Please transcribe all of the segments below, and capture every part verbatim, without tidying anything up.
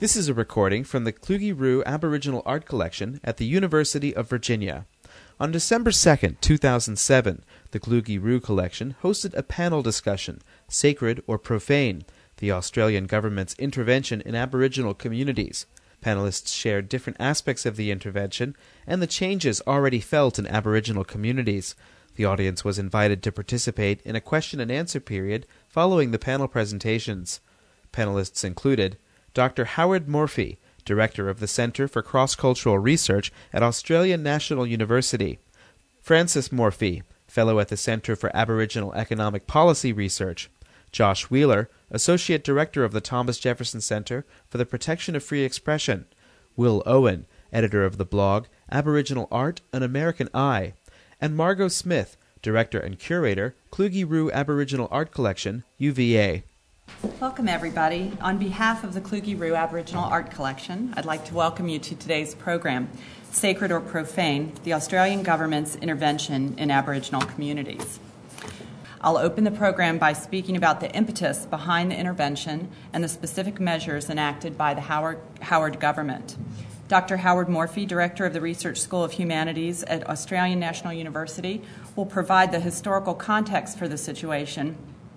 This is a recording from the Kluge-Ruhe Aboriginal Art Collection at the University of Virginia. On December second, two thousand seven, the Kluge-Ruhe Collection hosted a panel discussion, Sacred or Profane? The Australian Government's Intervention in Aboriginal Communities. Panelists shared different aspects of the intervention and the changes already felt in Aboriginal communities. The audience was invited to participate in a question and answer period following the panel presentations. Panelists included Doctor Howard Morphy, Director of the Centre for Cross-Cultural Research at Australian National University; Francis Morphy, Fellow at the Centre for Aboriginal Economic Policy Research; Josh Wheeler, Associate Director of the Thomas Jefferson Centre for the Protection of Free Expression; Will Owen, Editor of the blog Aboriginal Art, An American Eye; and Margot Smith, Director and Curator, Kluge-Ruhe Aboriginal Art Collection, U V A. Welcome, everybody. On behalf of the Kluge-Ruhe Aboriginal Art Collection, I'd like to welcome you to today's program, Sacred or Profane? The Australian Government's Intervention in Aboriginal Communities. I'll open the program by speaking about the impetus behind the intervention and the specific measures enacted by the Howard, Howard government. Doctor Howard Morphy, Director of the Research School of Humanities at Australian National University, will provide the historical context for the situation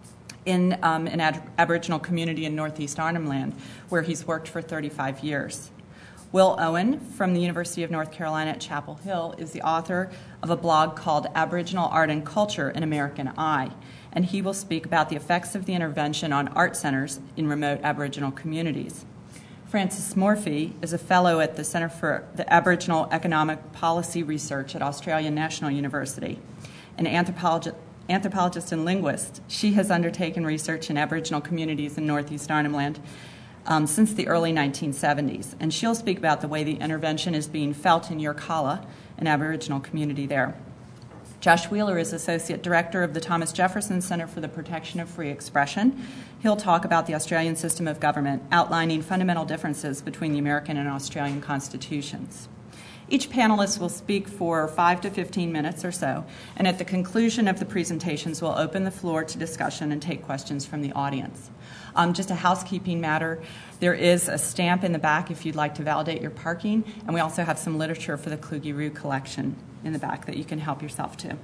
in um, an ad- Aboriginal community in Northeast Arnhem Land, where he's worked for thirty-five years. Will Owen, from the University of North Carolina at Chapel Hill, is the author of a blog called Aboriginal Art and Culture, An American Eye, and he will speak about the effects of the intervention on art centers in remote Aboriginal communities. Francis Morphy is a fellow at the Centre for the Aboriginal Economic Policy Research at Australian National University, an anthropologist Anthropologist and linguist. She has undertaken research in Aboriginal communities in Northeast Arnhem Land um, since the early nineteen seventies, and she'll speak about the way the intervention is being felt in Yirrkala, an Aboriginal community there. Josh Wheeler is Associate Director of the Thomas Jefferson Centre for the Protection of Free Expression. He'll talk about the Australian system of government, outlining fundamental differences between the American and Australian constitutions. Each panelist will speak for five to fifteen minutes or so, and at the conclusion of the presentations, we'll open the floor to discussion and take questions from the audience. Um, just a housekeeping matter, there is a stamp in the back if you'd like to validate your parking, and we also have some literature for the Kluge-Ruhe collection in the back that you can help yourself to.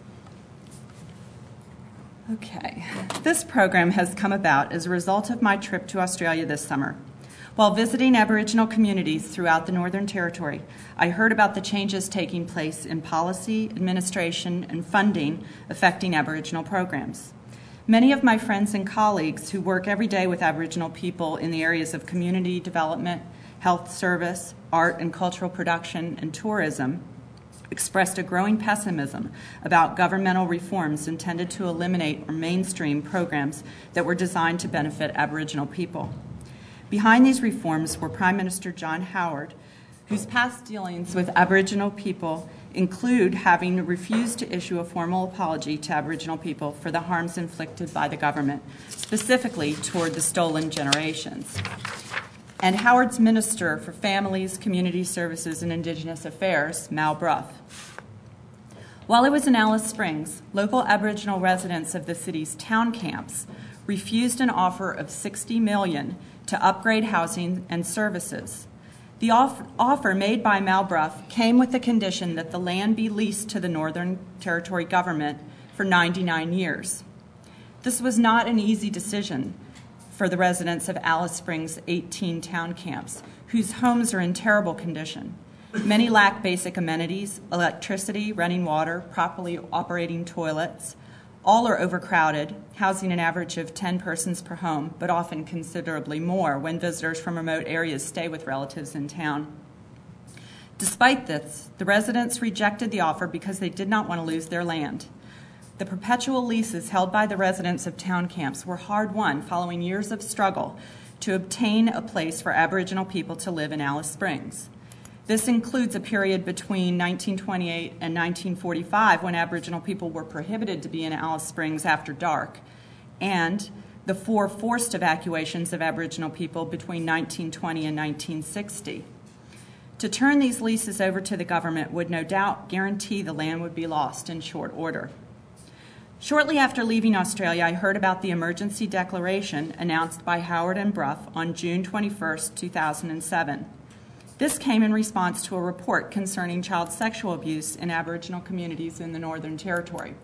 Okay, this program has come about as a result of my trip to Australia this summer. While visiting Aboriginal communities throughout the Northern Territory, I heard about the changes taking place in policy, administration, and funding affecting Aboriginal programs. Many of my friends and colleagues who work every day with Aboriginal people in the areas of community development, health service, art and cultural production, and tourism expressed a growing pessimism about governmental reforms intended to eliminate or mainstream programs that were designed to benefit Aboriginal people. Behind these reforms were Prime Minister John Howard, whose past dealings with Aboriginal people include having refused to issue a formal apology to Aboriginal people for the harms inflicted by the government, specifically toward the stolen generations. And Howard's Minister for Families, Community Services, and Indigenous Affairs, Mal Brough. While it was in Alice Springs, local Aboriginal residents of the city's town camps refused an offer of sixty million dollars to upgrade housing and services. The off- offer made by Mal Brough came with the condition that the land be leased to the Northern Territory government for ninety-nine years. This was not an easy decision for the residents of Alice Springs' eighteen town camps, whose homes are in terrible condition. Many lack basic amenities, electricity, running water, properly operating toilets. All are overcrowded, housing an average of ten persons per home, but often considerably more when visitors from remote areas stay with relatives in town. Despite this, the residents rejected the offer because they did not want to lose their land. The perpetual leases held by the residents of town camps were hard-won following years of struggle to obtain a place for Aboriginal people to live in Alice Springs. This includes a period between nineteen twenty-eight and nineteen forty-five when Aboriginal people were prohibited to be in Alice Springs after dark, and the four forced evacuations of Aboriginal people between nineteen twenty and nineteen sixty. To turn these leases over to the government would no doubt guarantee the land would be lost in short order. Shortly after leaving Australia, I heard about the emergency declaration announced by Howard and Brough on June twenty-first, two thousand seven. This came in response to a report concerning child sexual abuse in Aboriginal communities in the Northern Territory.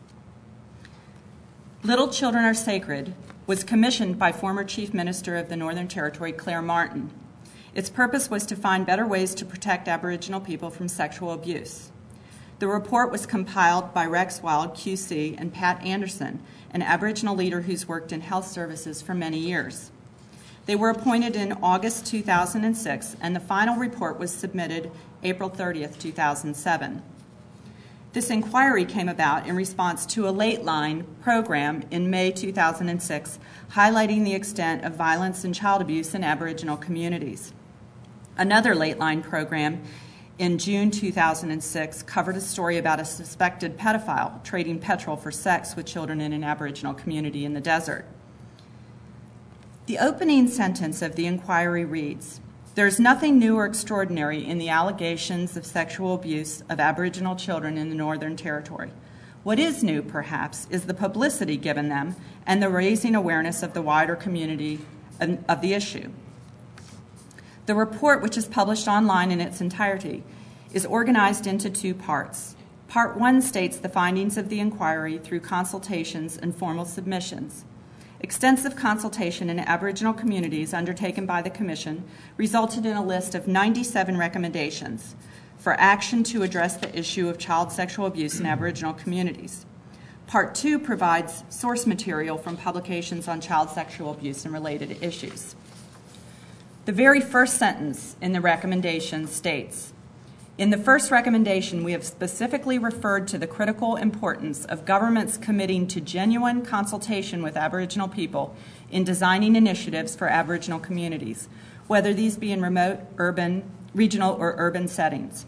Little Children Are Sacred was commissioned by former Chief Minister of the Northern Territory, Claire Martin. Its purpose was to find better ways to protect Aboriginal people from sexual abuse. The report was compiled by Rex Wild, Q C, and Pat Anderson, an Aboriginal leader who's worked in health services for many years. They were appointed in August two thousand six, and the final report was submitted April thirtieth, two thousand seven. This inquiry came about in response to a Late Line program in May two thousand six, highlighting the extent of violence and child abuse in Aboriginal communities. Another Late Line program in June two thousand six covered a story about a suspected pedophile trading petrol for sex with children in an Aboriginal community in the desert. The opening sentence of the inquiry reads, "There is nothing new or extraordinary in the allegations of sexual abuse of Aboriginal children in the Northern Territory. What is new, perhaps, is the publicity given them and the raising awareness of the wider community of the issue." The report, which is published online in its entirety, is organized into two parts. Part one states the findings of the inquiry through consultations and formal submissions. Extensive consultation in Aboriginal communities undertaken by the Commission resulted in a list of ninety-seven recommendations for action to address the issue of child sexual abuse in Aboriginal communities. Part two provides source material from publications on child sexual abuse and related issues. The very first sentence in the recommendation states, "In the first recommendation, we have specifically referred to the critical importance of governments committing to genuine consultation with Aboriginal people in designing initiatives for Aboriginal communities, whether these be in remote, urban, regional, or urban settings.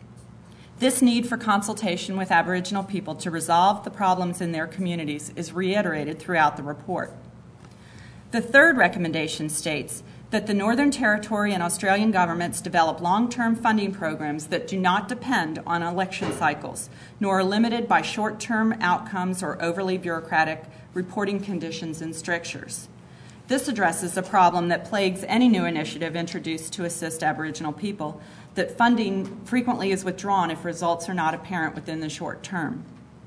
This need for consultation with Aboriginal people to resolve the problems in their communities is reiterated throughout the report." The third recommendation states that the Northern Territory and Australian governments develop long-term funding programs that do not depend on election cycles, nor are limited by short-term outcomes or overly bureaucratic reporting conditions and strictures. This addresses a problem that plagues any new initiative introduced to assist Aboriginal people, that funding frequently is withdrawn if results are not apparent within the short term.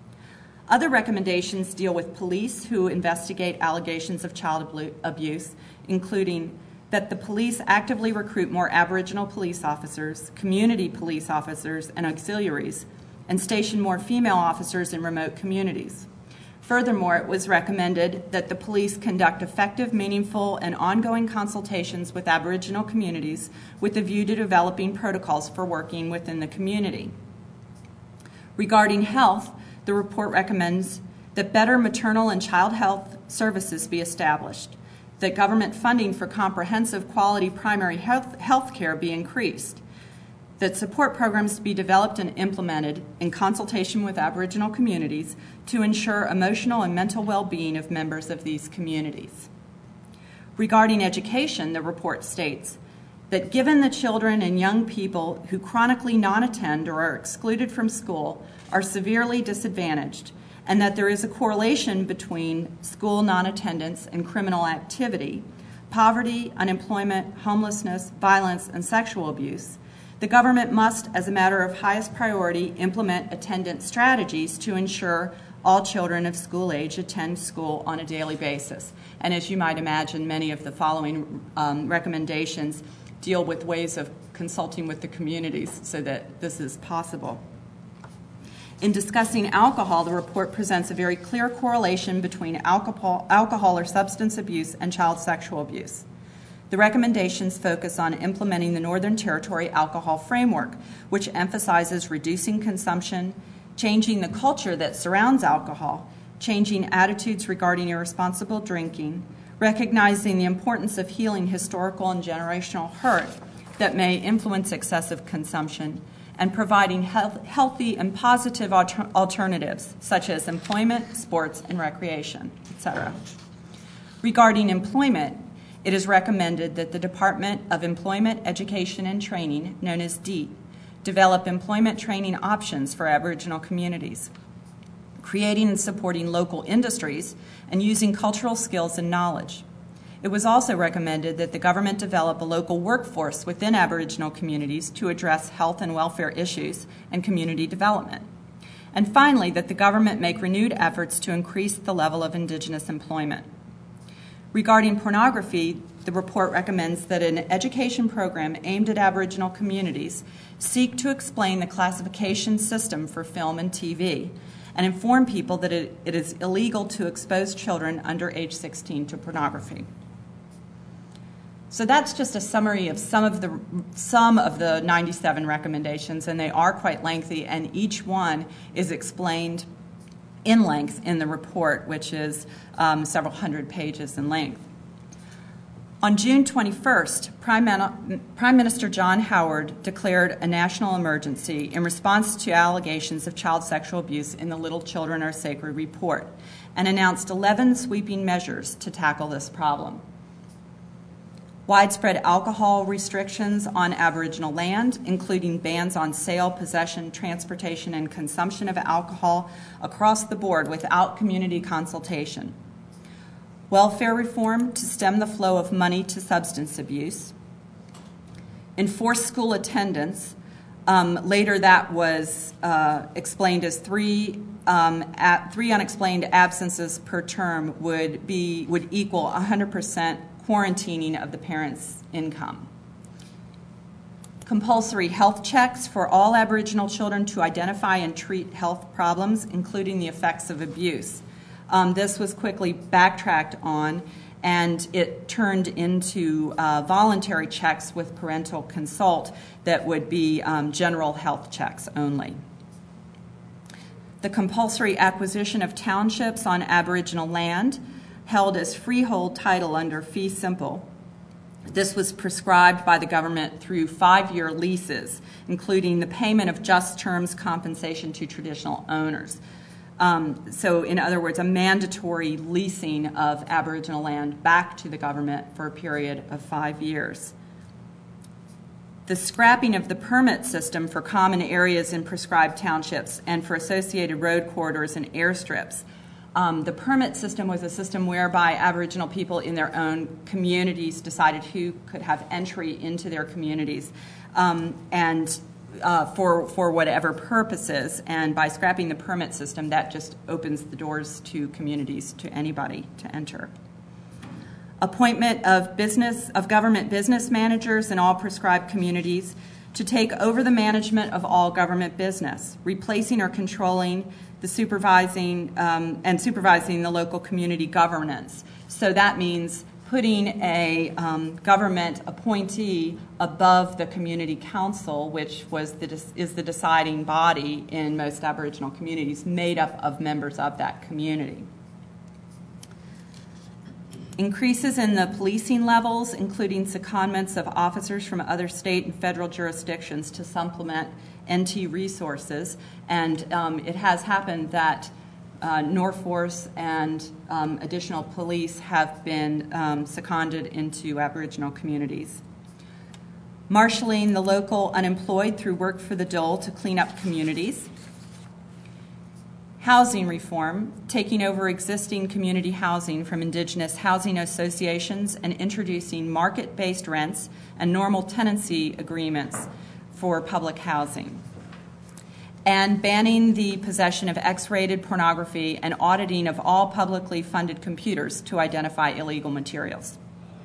Other recommendations deal with police who investigate allegations of child abuse, including that the police actively recruit more Aboriginal police officers, community police officers, and auxiliaries, and station more female officers in remote communities. Furthermore, it was recommended that the police conduct effective, meaningful, and ongoing consultations with Aboriginal communities with a view to developing protocols for working within the community. Regarding health, the report recommends that better maternal and child health services be established, that government funding for comprehensive quality primary health, health care be increased, that support programs be developed and implemented in consultation with Aboriginal communities to ensure emotional and mental well-being of members of these communities. Regarding education, the report states that given the children and young people who chronically non-attend or are excluded from school are severely disadvantaged, and that there is a correlation between school non-attendance and criminal activity, poverty, unemployment, homelessness, violence, and sexual abuse, the government must, as a matter of highest priority, implement attendance strategies to ensure all children of school age attend school on a daily basis. And as you might imagine, many of the following um, recommendations deal with ways of consulting with the communities so that this is possible. In discussing alcohol, the report presents a very clear correlation between alcohol, alcohol or substance abuse and child sexual abuse. The recommendations focus on implementing the Northern Territory Alcohol Framework, which emphasizes reducing consumption, changing the culture that surrounds alcohol, changing attitudes regarding irresponsible drinking, recognizing the importance of healing historical and generational hurt that may influence excessive consumption, and providing health, healthy and positive alter- alternatives such as employment, sports, and recreation, et cetera. Regarding employment, it is recommended that the Department of Employment, Education, and Training, known as DEET, develop employment training options for Aboriginal communities. creating and supporting local industries, and using cultural skills and knowledge. It was also recommended that the government develop a local workforce within Aboriginal communities to address health and welfare issues and community development. And finally, that the government make renewed efforts to increase the level of Indigenous employment. Regarding pornography, the report recommends that an education program aimed at Aboriginal communities seek to explain the classification system for film and T V and inform people that it, it is illegal to expose children under age sixteen to pornography. So that's just a summary of some of the some of the ninety-seven recommendations, and they are quite lengthy, and each one is explained in length in the report, which is um, several hundred pages in length. On June twenty-first, Prime, Min- Prime Minister John Howard declared a national emergency in response to allegations of child sexual abuse in the Little Children Are Sacred report, and announced eleven sweeping measures to tackle this problem. Widespread alcohol restrictions on Aboriginal land, including bans on sale, possession, transportation, and consumption of alcohol across the board without community consultation. Welfare reform to stem the flow of money to substance abuse. Enforced school attendance. Um, later that was uh, explained as three, um, at three unexplained absences per term would, be, would equal one hundred percent quarantining of the parent's income. Compulsory health checks for all Aboriginal children to identify and treat health problems, including the effects of abuse. Um, this was quickly backtracked on, and it turned into uh, voluntary checks with parental consult that would be um, general health checks only. The compulsory acquisition of townships on Aboriginal land held as freehold title under fee simple. This was prescribed by the government through five-year leases, including the payment of just terms compensation to traditional owners. Um, so, in other words, a mandatory leasing of Aboriginal land back to the government for a period of five years. The scrapping of the permit system for common areas in prescribed townships and for associated road corridors and airstrips. Um, the permit system was a system whereby Aboriginal people in their own communities decided who could have entry into their communities um, and uh, for, for whatever purposes. And by scrapping the permit system, that just opens the doors to communities, to anybody to enter. Appointment of business of government business managers in all prescribed communities to take over the management of all government business, replacing or controlling the supervising um, and supervising the local community governance. So that means putting a um, government appointee above the community council, which was the is the deciding body in most Aboriginal communities, made up of members of that community. Increases in the policing levels, including secondments of officers from other state and federal jurisdictions to supplement N T resources, and um, it has happened that uh, Norforce and um, additional police have been um, seconded into Aboriginal communities. Marshalling the local unemployed through Work for the Dole to clean up communities. Housing reform, taking over existing community housing from Indigenous housing associations and introducing market-based rents and normal tenancy agreements for public housing. And banning the possession of X-rated pornography and auditing of all publicly funded computers to identify illegal materials.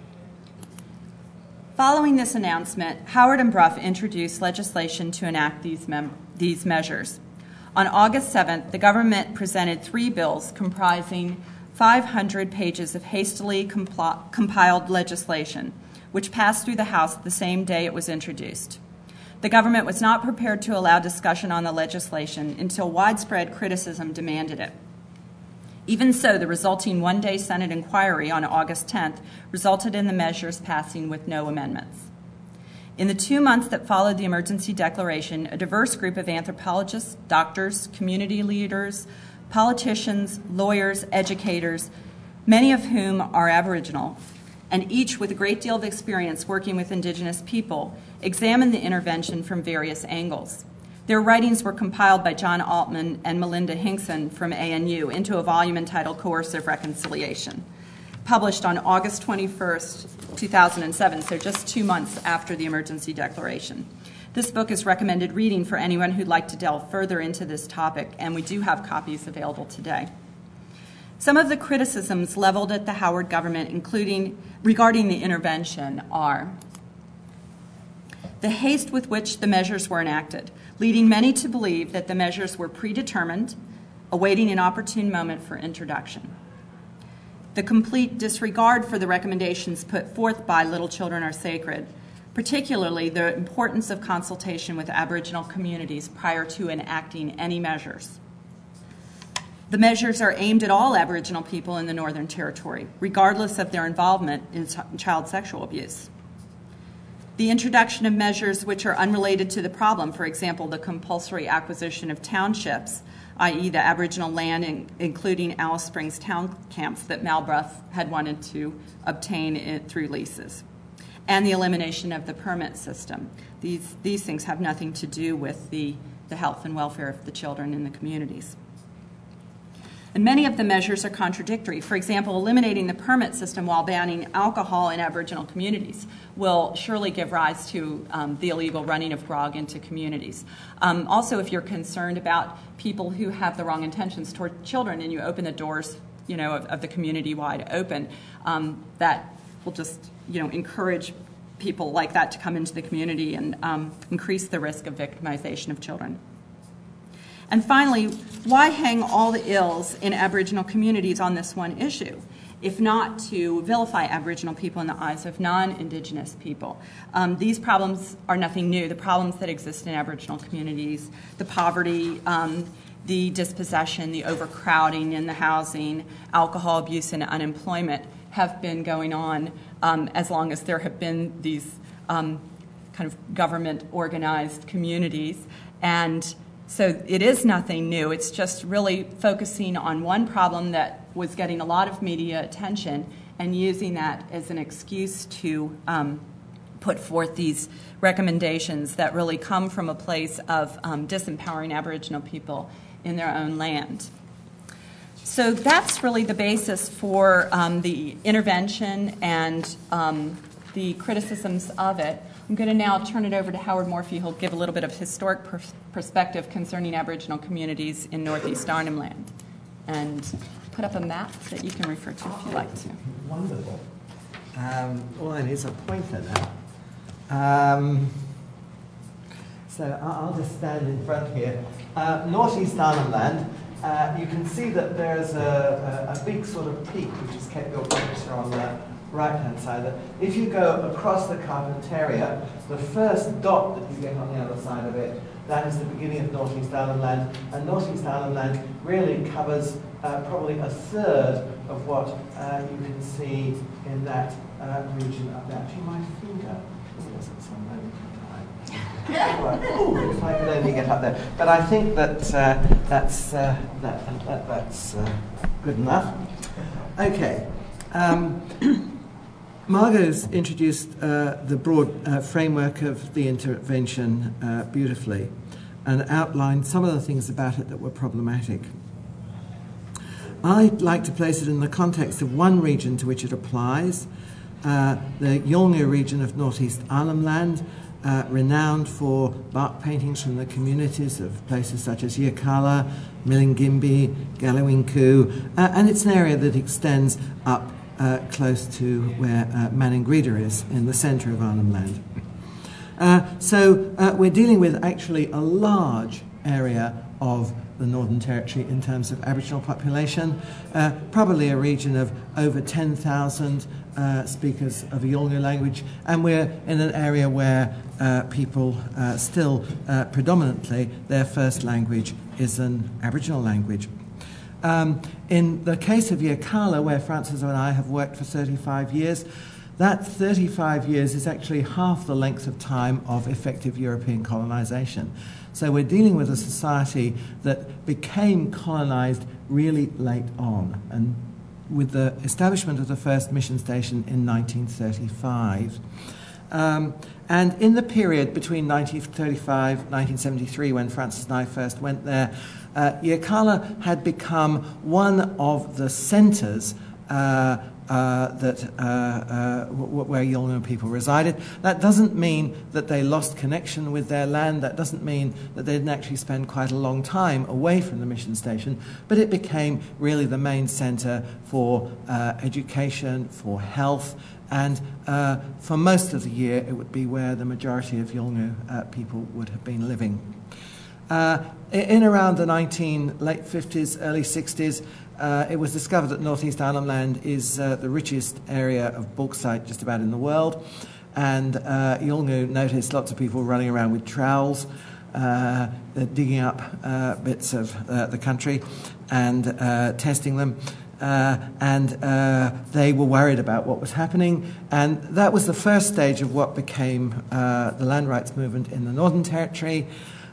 Following this announcement, Howard and Brough introduced legislation to enact these, mem- these measures. On August seventh, the government presented three bills comprising five hundred pages of hastily compl- compiled legislation, which passed through the House the same day it was introduced. The government was not prepared to allow discussion on the legislation until widespread criticism demanded it. Even so, the resulting one-day Senate inquiry on August tenth resulted in the measures passing with no amendments. In the two months that followed the emergency declaration, a diverse group of anthropologists, doctors, community leaders, politicians, lawyers, educators, many of whom are Aboriginal, and each with a great deal of experience working with Indigenous people, examined the intervention from various angles. Their writings were compiled by John Altman and Melinda Hinkson from A N U into a volume entitled Coercive Reconciliation, published on August twenty-first, two thousand seven, so just two months after the emergency declaration. This book is recommended reading for anyone who'd like to delve further into this topic, and we do have copies available today. Some of the criticisms leveled at the Howard government, including regarding the intervention, are the haste with which the measures were enacted, leading many to believe that the measures were predetermined, awaiting an opportune moment for introduction. The complete disregard for the recommendations put forth by Little Children Are Sacred, particularly the importance of consultation with Aboriginal communities prior to enacting any measures. The measures are aimed at all Aboriginal people in the Northern Territory, regardless of their involvement in child sexual abuse. The introduction of measures which are unrelated to the problem, for example, the compulsory acquisition of townships, that is the Aboriginal land, in, including Alice Springs town camps that Malbrough had wanted to obtain it through leases, and the elimination of the permit system. These, these things have nothing to do with the, the health and welfare of the children in the communities. And many of the measures are contradictory. For example, eliminating the permit system while banning alcohol in Aboriginal communities will surely give rise to um, the illegal running of grog into communities. Um, also, if you're concerned about people who have the wrong intentions toward children and you open the doors, you know, of, of the community wide open, um, that will just, you know, encourage people like that to come into the community and um, increase the risk of victimization of children. And finally, why hang all the ills in Aboriginal communities on this one issue, if not to vilify Aboriginal people in the eyes of non-Indigenous people? Um, these problems are nothing new. The problems that exist in Aboriginal communities, the poverty, um, the dispossession, the overcrowding in the housing, alcohol abuse, and unemployment have been going on um, as long as there have been these um, kind of government-organized communities. And so it is nothing new. It's just really focusing on one problem that was getting a lot of media attention and using that as an excuse to um, put forth these recommendations that really come from a place of um, disempowering Aboriginal people in their own land. So that's really the basis for um, the intervention and um, the criticisms of it. I'm going to now turn it over to Howard Morphy, who'll give a little bit of historic per- perspective concerning Aboriginal communities in Northeast Arnhem Land, and put up a map that you can refer to if you like to. Wonderful. Um, all I need is a pointer now. Um, so I'll just stand in front here. Uh, Northeast Arnhem Land. Uh, you can see that there's a, a, a big sort of peak which has kept your pointer on the right-hand side. If you go across the Carpentaria, the first dot that you get on the other side of it, that is the beginning of Northeast Arnhem Land. And Northeast Arnhem Land really covers uh, probably a third of what uh, you can see in that uh, region up there. Actually, my finger is at some moment in time. Right. Ooh, if I could only get up there. But I think that uh, that's, uh, that, that, that's uh, good enough. Okay. Um, Margot's introduced uh, the broad uh, framework of the intervention uh, beautifully and outlined some of the things about it that were problematic. I'd like to place it in the context of one region to which it applies, uh, the Yolngu region of Northeast Arnhem Land, uh, renowned for bark paintings from the communities of places such as Yirrkala, Milingimbi, Galawinku, uh, and it's an area that extends up Uh, close to where uh, Maningrida is, in the centre of Arnhem Land. Uh, so uh, we're dealing with actually a large area of the Northern Territory in terms of Aboriginal population, uh, probably a region of over ten thousand uh, speakers of the Yolngu language, and we're in an area where uh, people uh, still uh, predominantly their first language is an Aboriginal language. Um, in the case of Yirrkala, where Frances and I have worked for thirty-five years, that thirty-five years is actually half the length of time of effective European colonisation. So we're dealing with a society that became colonised really late on, and with the establishment of the first mission station in nineteen thirty-five. Um, And in the period between nineteen thirty-five and nineteen seventy-three, when Francis and I first went there, uh, Yirrkala had become one of the centres uh, uh, that uh, uh, w- where Yolngu people resided. That doesn't mean that they lost connection with their land. That doesn't mean that they didn't actually spend quite a long time away from the mission station. But it became really the main centre for uh, education, for health, and uh, for most of the year it would be where the majority of Yolngu uh, people would have been living. Uh, in around the nineteen late fifties, early sixties, uh, it was discovered that Northeast Arnhem Land is uh, the richest area of bauxite just about in the world, and uh, Yolngu noticed lots of people running around with trowels, uh, digging up uh, bits of uh, the country and uh, testing them. Uh, and uh, they were worried about what was happening, and that was the first stage of what became uh, the land rights movement in the Northern Territory.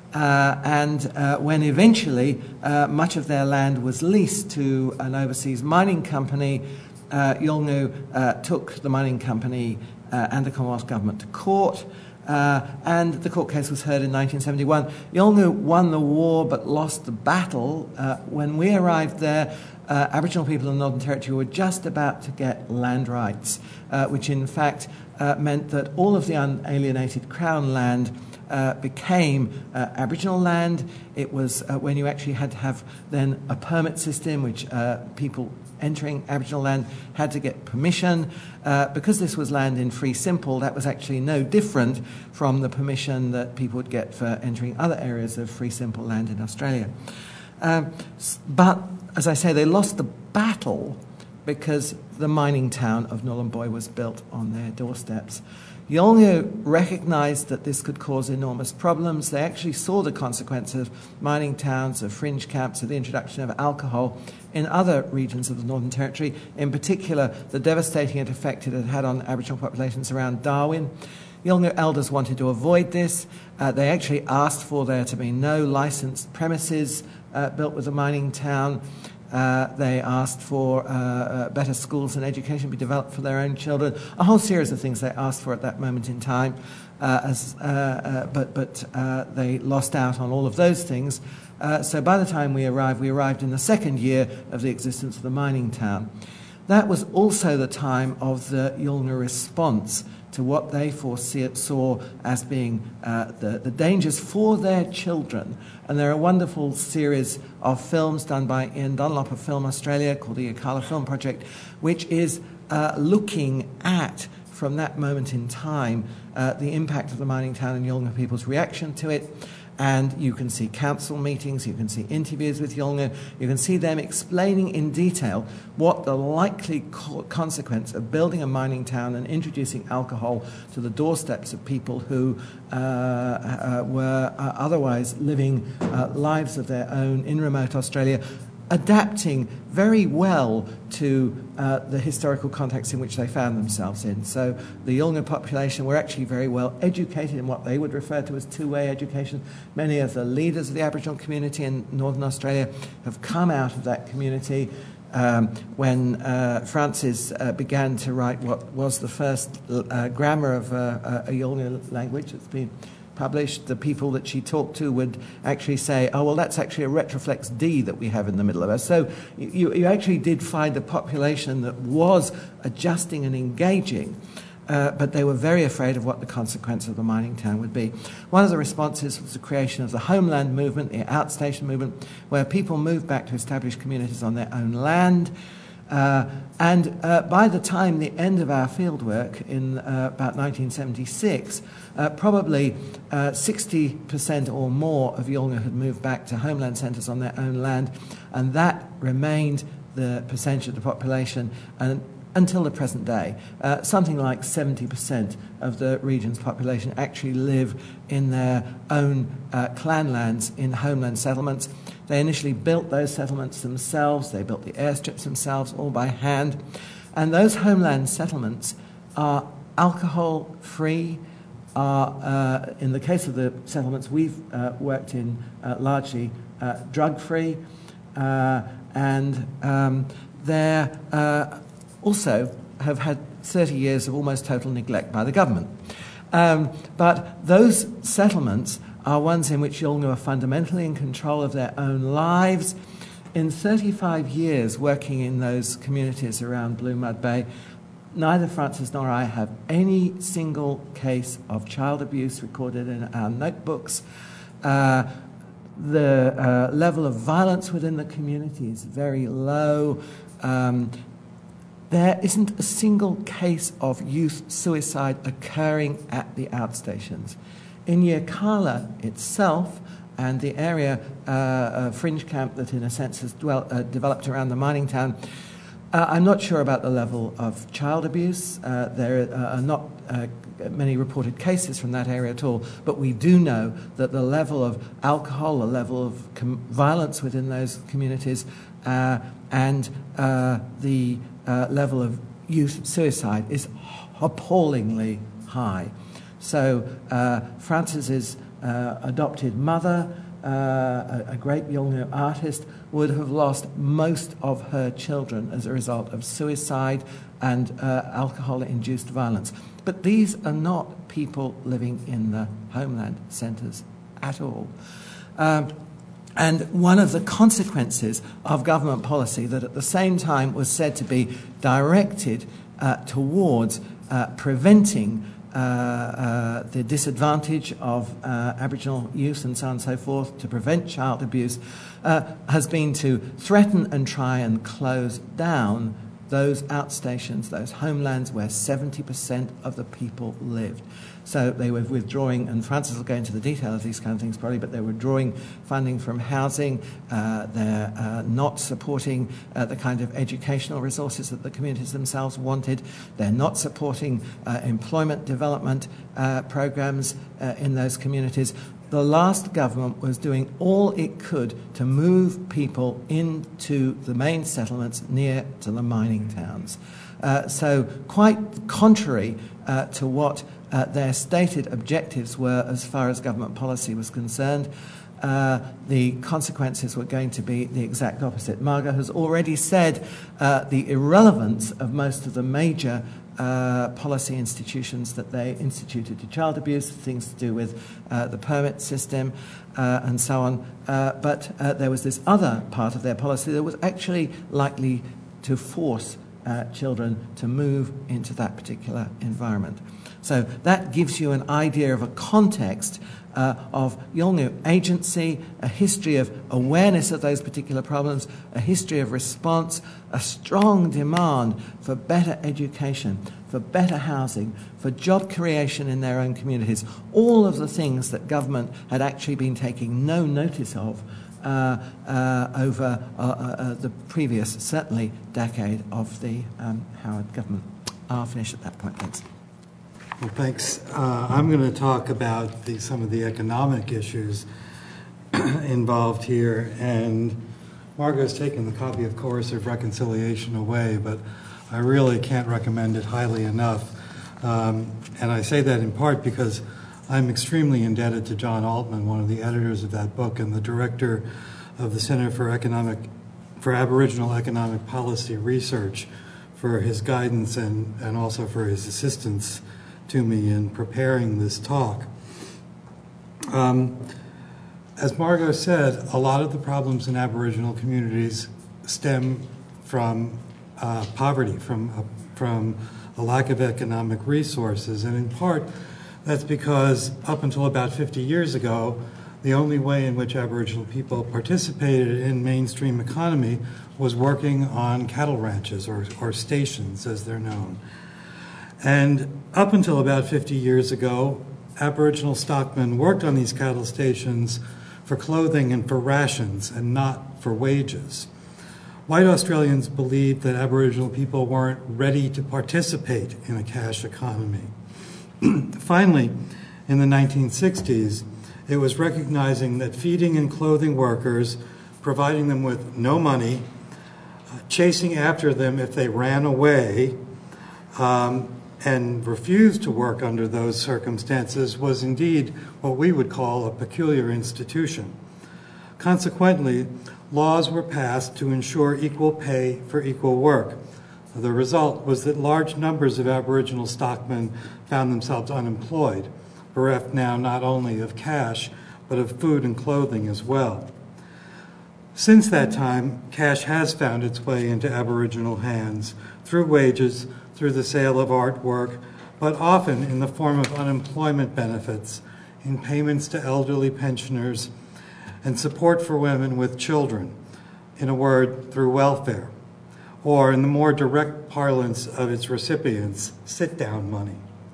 Uh, and uh, when eventually uh, much of their land was leased to an overseas mining company, uh, Yolngu uh, took the mining company uh, and the Commonwealth government to court. Uh, and the court case was heard in nineteen seventy-one. Yolngu won the war but lost the battle. Uh, when we arrived there, uh, Aboriginal people in the Northern Territory were just about to get land rights, uh, which in fact uh, meant that all of the unalienated Crown land uh, became uh, Aboriginal land. It was uh, when you actually had to have then a permit system, which uh, people entering Aboriginal land had to get permission. Uh, because this was land in fee simple, that was actually no different from the permission that people would get for entering other areas of fee simple land in Australia. Um, but, as I say, they lost the battle because the mining town of Nhulunbuy was built on their doorsteps. Yolngu recognised that this could cause enormous problems. They actually saw the consequence of mining towns, of fringe camps, of the introduction of alcohol in other regions of the Northern Territory, in particular the devastating effect it had had on Aboriginal populations around Darwin. Yolngu elders wanted to avoid this. Uh, they actually asked for there to be no licensed premises uh, built with the mining town. Uh, they asked for uh, uh, better schools and education be developed for their own children. A whole series of things they asked for at that moment in time, uh, as, uh, uh, but, but uh, they lost out on all of those things. Uh, so by the time we arrived, we arrived in the second year of the existence of the mining town. That was also the time of the Yolngu response to what they foresaw saw as being uh, the, the dangers for their children. And there are a wonderful series of films done by Ian Dunlop of Film Australia called the Yirrkala Film Project, which is uh, looking at, from that moment in time, uh, the impact of the mining town and Yolngu people's reaction to it. And you can see council meetings, you can see interviews with Yolngu, you can see them explaining in detail what the likely co- consequence of building a mining town and introducing alcohol to the doorsteps of people who uh, uh, were uh, otherwise living uh, lives of their own in remote Australia, adapting very well to uh, the historical context in which they found themselves in. So the Yolngu population were actually very well educated in what they would refer to as two-way education. Many of the leaders of the Aboriginal community in Northern Australia have come out of that community. Um, when uh, Francis uh, began to write what was the first uh, grammar of uh, a Yolngu language, it's been published, the people that she talked to would actually say, oh, well, that's actually a retroflex D that we have in the middle of us. So you, you actually did find a population that was adjusting and engaging, uh, but they were very afraid of what the consequence of the mining town would be. One of the responses was the creation of the homeland movement, the outstation movement, where people moved back to establish communities on their own land. Uh, and uh, by the time the end of our fieldwork in uh, about nineteen seventy-six, uh, probably uh, sixty percent or more of Yolngu had moved back to homeland centres on their own land, and that remained the percentage of the population and, until the present day. Uh, something like seventy percent of the region's population actually live in their own uh, clan lands in homeland settlements. They initially built those settlements themselves. They built the airstrips themselves, all by hand. And those homeland settlements are alcohol-free, are, uh, in the case of the settlements we've uh, worked in, uh, largely uh, drug-free, uh, and um, they're uh, also have had thirty years of almost total neglect by the government. Um, but those settlements are ones in which Yolngu are fundamentally in control of their own lives. In thirty-five years working in those communities around Blue Mud Bay, neither Francis nor I have any single case of child abuse recorded in our notebooks. Uh, the uh, level of violence within the community is very low. Um, there isn't a single case of youth suicide occurring at the outstations. In Yirrkala itself, and the area, uh, uh, fringe camp that in a sense has dwell, uh, developed around the mining town, uh, I'm not sure about the level of child abuse. Uh, there are not uh, many reported cases from that area at all, but we do know that the level of alcohol, the level of com- violence within those communities, uh, and uh, the uh, level of youth suicide is appallingly high. So uh, Francis's uh, adopted mother, uh, a, a great Yolngu artist, would have lost most of her children as a result of suicide and uh, alcohol-induced violence. But these are not people living in the homeland centres at all. Um, and one of the consequences of government policy that at the same time was said to be directed uh, towards uh, preventing Uh, uh, the disadvantage of uh, Aboriginal youth and so on and so forth, to prevent child abuse, uh, has been to threaten and try and close down those outstations, those homelands where seventy percent of the people lived. So they were withdrawing, and Francis will go into the detail of these kind of things probably, but they're withdrawing funding from housing. Uh, they're uh, not supporting uh, the kind of educational resources that the communities themselves wanted. They're not supporting uh, employment development uh, programs uh, in those communities. The last government was doing all it could to move people into the main settlements near to the mining towns. Uh, so quite contrary uh, to what uh, their stated objectives were as far as government policy was concerned, uh, the consequences were going to be the exact opposite. Margot has already said uh, the irrelevance of most of the major Uh, policy institutions that they instituted to child abuse, things to do with uh, the permit system uh, and so on. Uh, but uh, there was this other part of their policy that was actually likely to force uh, children to move into that particular environment. So that gives you an idea of a context uh, of Yolngu agency, a history of awareness of those particular problems, a history of response, a strong demand for better education, for better housing, for job creation in their own communities, all of the things that government had actually been taking no notice of uh, uh, over uh, uh, the previous, certainly, decade of the um, Howard government. I'll finish at that point, thanks. Well, thanks. Uh, I'm going to talk about the, some of the economic issues involved here. And Margot's taken the copy of Coercive Reconciliation away, but I really can't recommend it highly enough. Um, and I say that in part because I'm extremely indebted to John Altman, one of the editors of that book and the director of the Center for Economic, for Aboriginal Economic Policy Research, for his guidance and, and also for his assistance to me in preparing this talk. Um, as Margot said, a lot of the problems in Aboriginal communities stem from uh, poverty, from uh, from a lack of economic resources, and in part that's because up until about fifty years ago, the only way in which Aboriginal people participated in mainstream economy was working on cattle ranches or, or stations, as they're known. And up until about fifty years ago, Aboriginal stockmen worked on these cattle stations for clothing and for rations and not for wages. White Australians believed that Aboriginal people weren't ready to participate in a cash economy. Finally, in the nineteen sixties, it was recognizing that feeding and clothing workers, providing them with no money, uh, chasing after them if they ran away, um, and refused to work under those circumstances was indeed what we would call a peculiar institution. Consequently, laws were passed to ensure equal pay for equal work. The result was that large numbers of Aboriginal stockmen found themselves unemployed, bereft now not only of cash, but of food and clothing as well. Since that time, cash has found its way into Aboriginal hands through wages, through the sale of artwork, but often in the form of unemployment benefits, in payments to elderly pensioners, and support for women with children, in a word, through welfare, or in the more direct parlance of its recipients, sit-down money.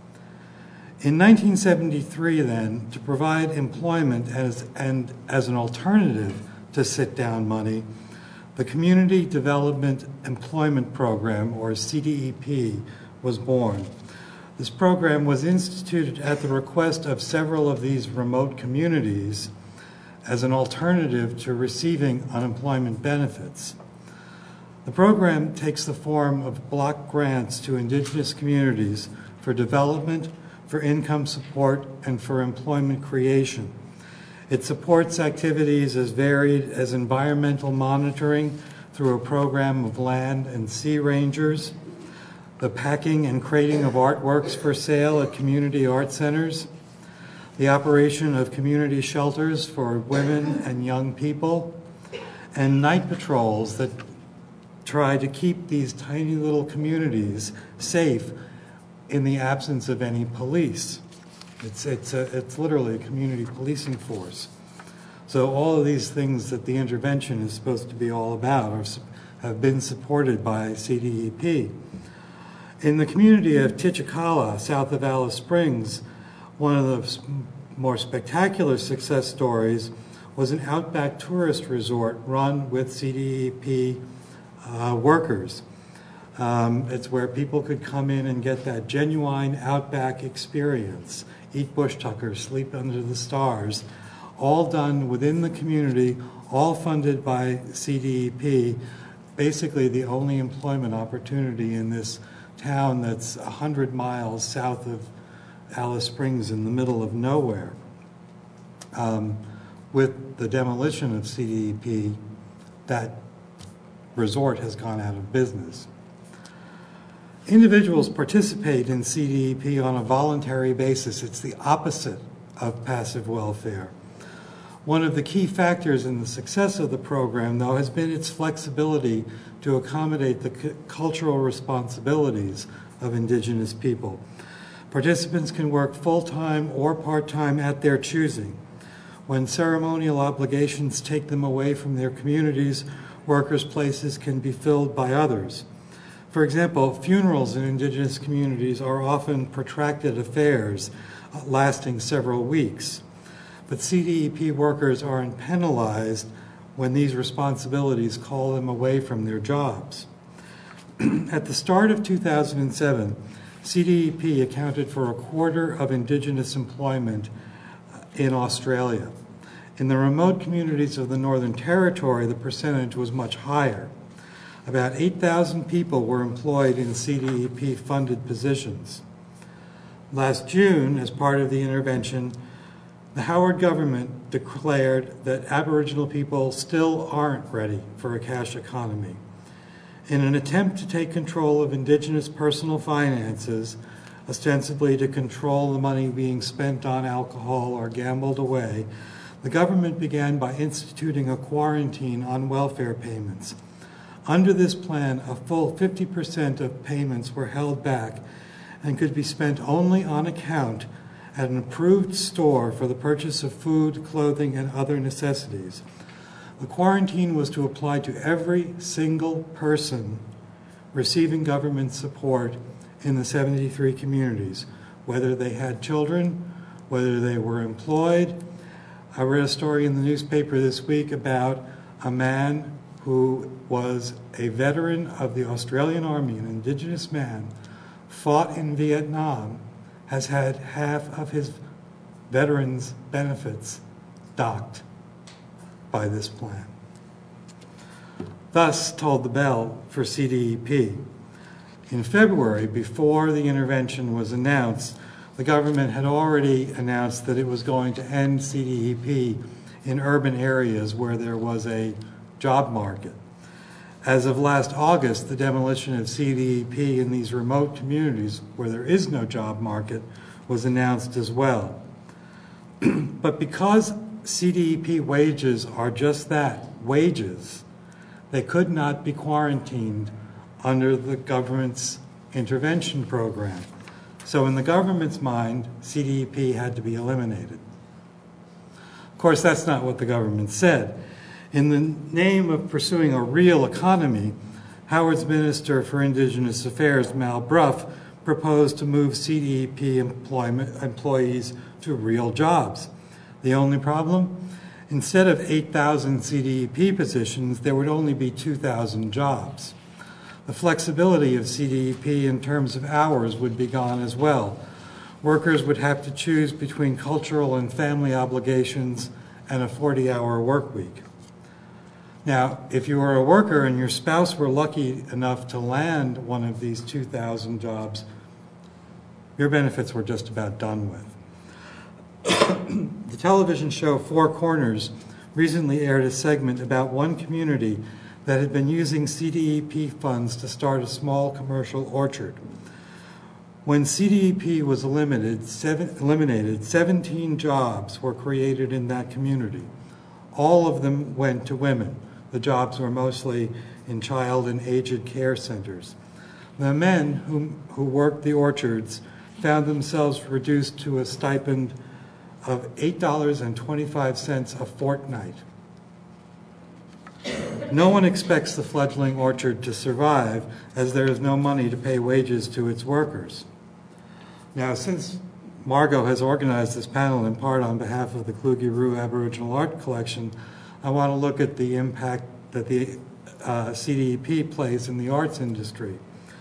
In nineteen seventy-three, then, to provide employment as, and as an alternative to sit-down money, the Community Development Employment Program, or C D E P, was born. This program was instituted at the request of several of these remote communities as an alternative to receiving unemployment benefits. The program takes the form of block grants to Indigenous communities for development, for income support, and for employment creation. It supports activities as varied as environmental monitoring through a program of land and sea rangers, the packing and crating of artworks for sale at community art centers, the operation of community shelters for women and young people, and night patrols that try to keep these tiny little communities safe in the absence of any police. It's, it's, a, it's literally a community policing force. So all of these things that the intervention is supposed to be all about are, have been supported by C D E P. In the community of Tichicala, south of Alice Springs, one of the more spectacular success stories was an outback tourist resort run with C D E P uh, workers. Um, it's where people could come in and get that genuine outback experience, eat bush tuckers, sleep under the stars, all done within the community, all funded by C D E P, basically the only employment opportunity in this town that's one hundred miles south of Alice Springs in the middle of nowhere. Um, with the demolition of C D E P, that resort has gone out of business. Individuals participate in C D E P on a voluntary basis. It's the opposite of passive welfare. One of the key factors in the success of the program, though, has been its flexibility to accommodate the c- cultural responsibilities of Indigenous people. Participants can work full-time or part-time at their choosing. When ceremonial obligations take them away from their communities, workers' places can be filled by others. For example, funerals in Indigenous communities are often protracted affairs uh, lasting several weeks. But C D E P workers aren't penalized when these responsibilities call them away from their jobs. At the start of two thousand seven, C D E P accounted for a quarter of Indigenous employment in Australia. In the remote communities of the Northern Territory, the percentage was much higher. About eight thousand people were employed in C D E P-funded positions. Last June, as part of the intervention, the Howard government declared that Aboriginal people still aren't ready for a cash economy. In an attempt to take control of Indigenous personal finances, ostensibly to control the money being spent on alcohol or gambled away, the government began by instituting a quarantine on welfare payments. Under this plan, a full fifty percent of payments were held back and could be spent only on account at an approved store for the purchase of food, clothing, and other necessities. The quarantine was to apply to every single person receiving government support in the seventy-three communities, whether they had children, whether they were employed. I read a story in the newspaper this week about a man who was a veteran of the Australian Army, an Indigenous man, fought in Vietnam, has had half of his veterans' benefits docked by this plan. Thus told the bell for C D E P. In February, before the intervention was announced, the government had already announced that it was going to end C D E P in urban areas where there was a job market. As of last August, the demolition of C D E P in these remote communities where there is no job market was announced as well. But because C D E P wages are just that, wages, they could not be quarantined under the government's intervention program. So in the government's mind, C D E P had to be eliminated. Of course, that's not what the government said. In the name of pursuing a real economy, Howard's Minister for Indigenous Affairs, Mal Brough, proposed to move C D E P employment, employees to real jobs. The only problem? Instead of eight thousand C D E P positions, there would only be two thousand jobs. The flexibility of C D E P in terms of hours would be gone as well. Workers would have to choose between cultural and family obligations and a forty-hour work week. Now, if you were a worker and your spouse were lucky enough to land one of these two thousand jobs, your benefits were just about done with. The television show Four Corners recently aired a segment about one community that had been using C D E P funds to start a small commercial orchard. When C D E P was eliminated, seven, eliminated, seventeen jobs were created in that community. All of them went to women. The jobs were mostly in child and aged care centers. The men who, who worked the orchards found themselves reduced to a stipend of eight dollars and twenty-five cents a fortnight. No one expects the fledgling orchard to survive, as there is no money to pay wages to its workers. Now, since Margot has organized this panel in part on behalf of the Kluge-Ruhe Aboriginal Art Collection, I want to look at the impact that the uh, C D E P plays in the arts industry.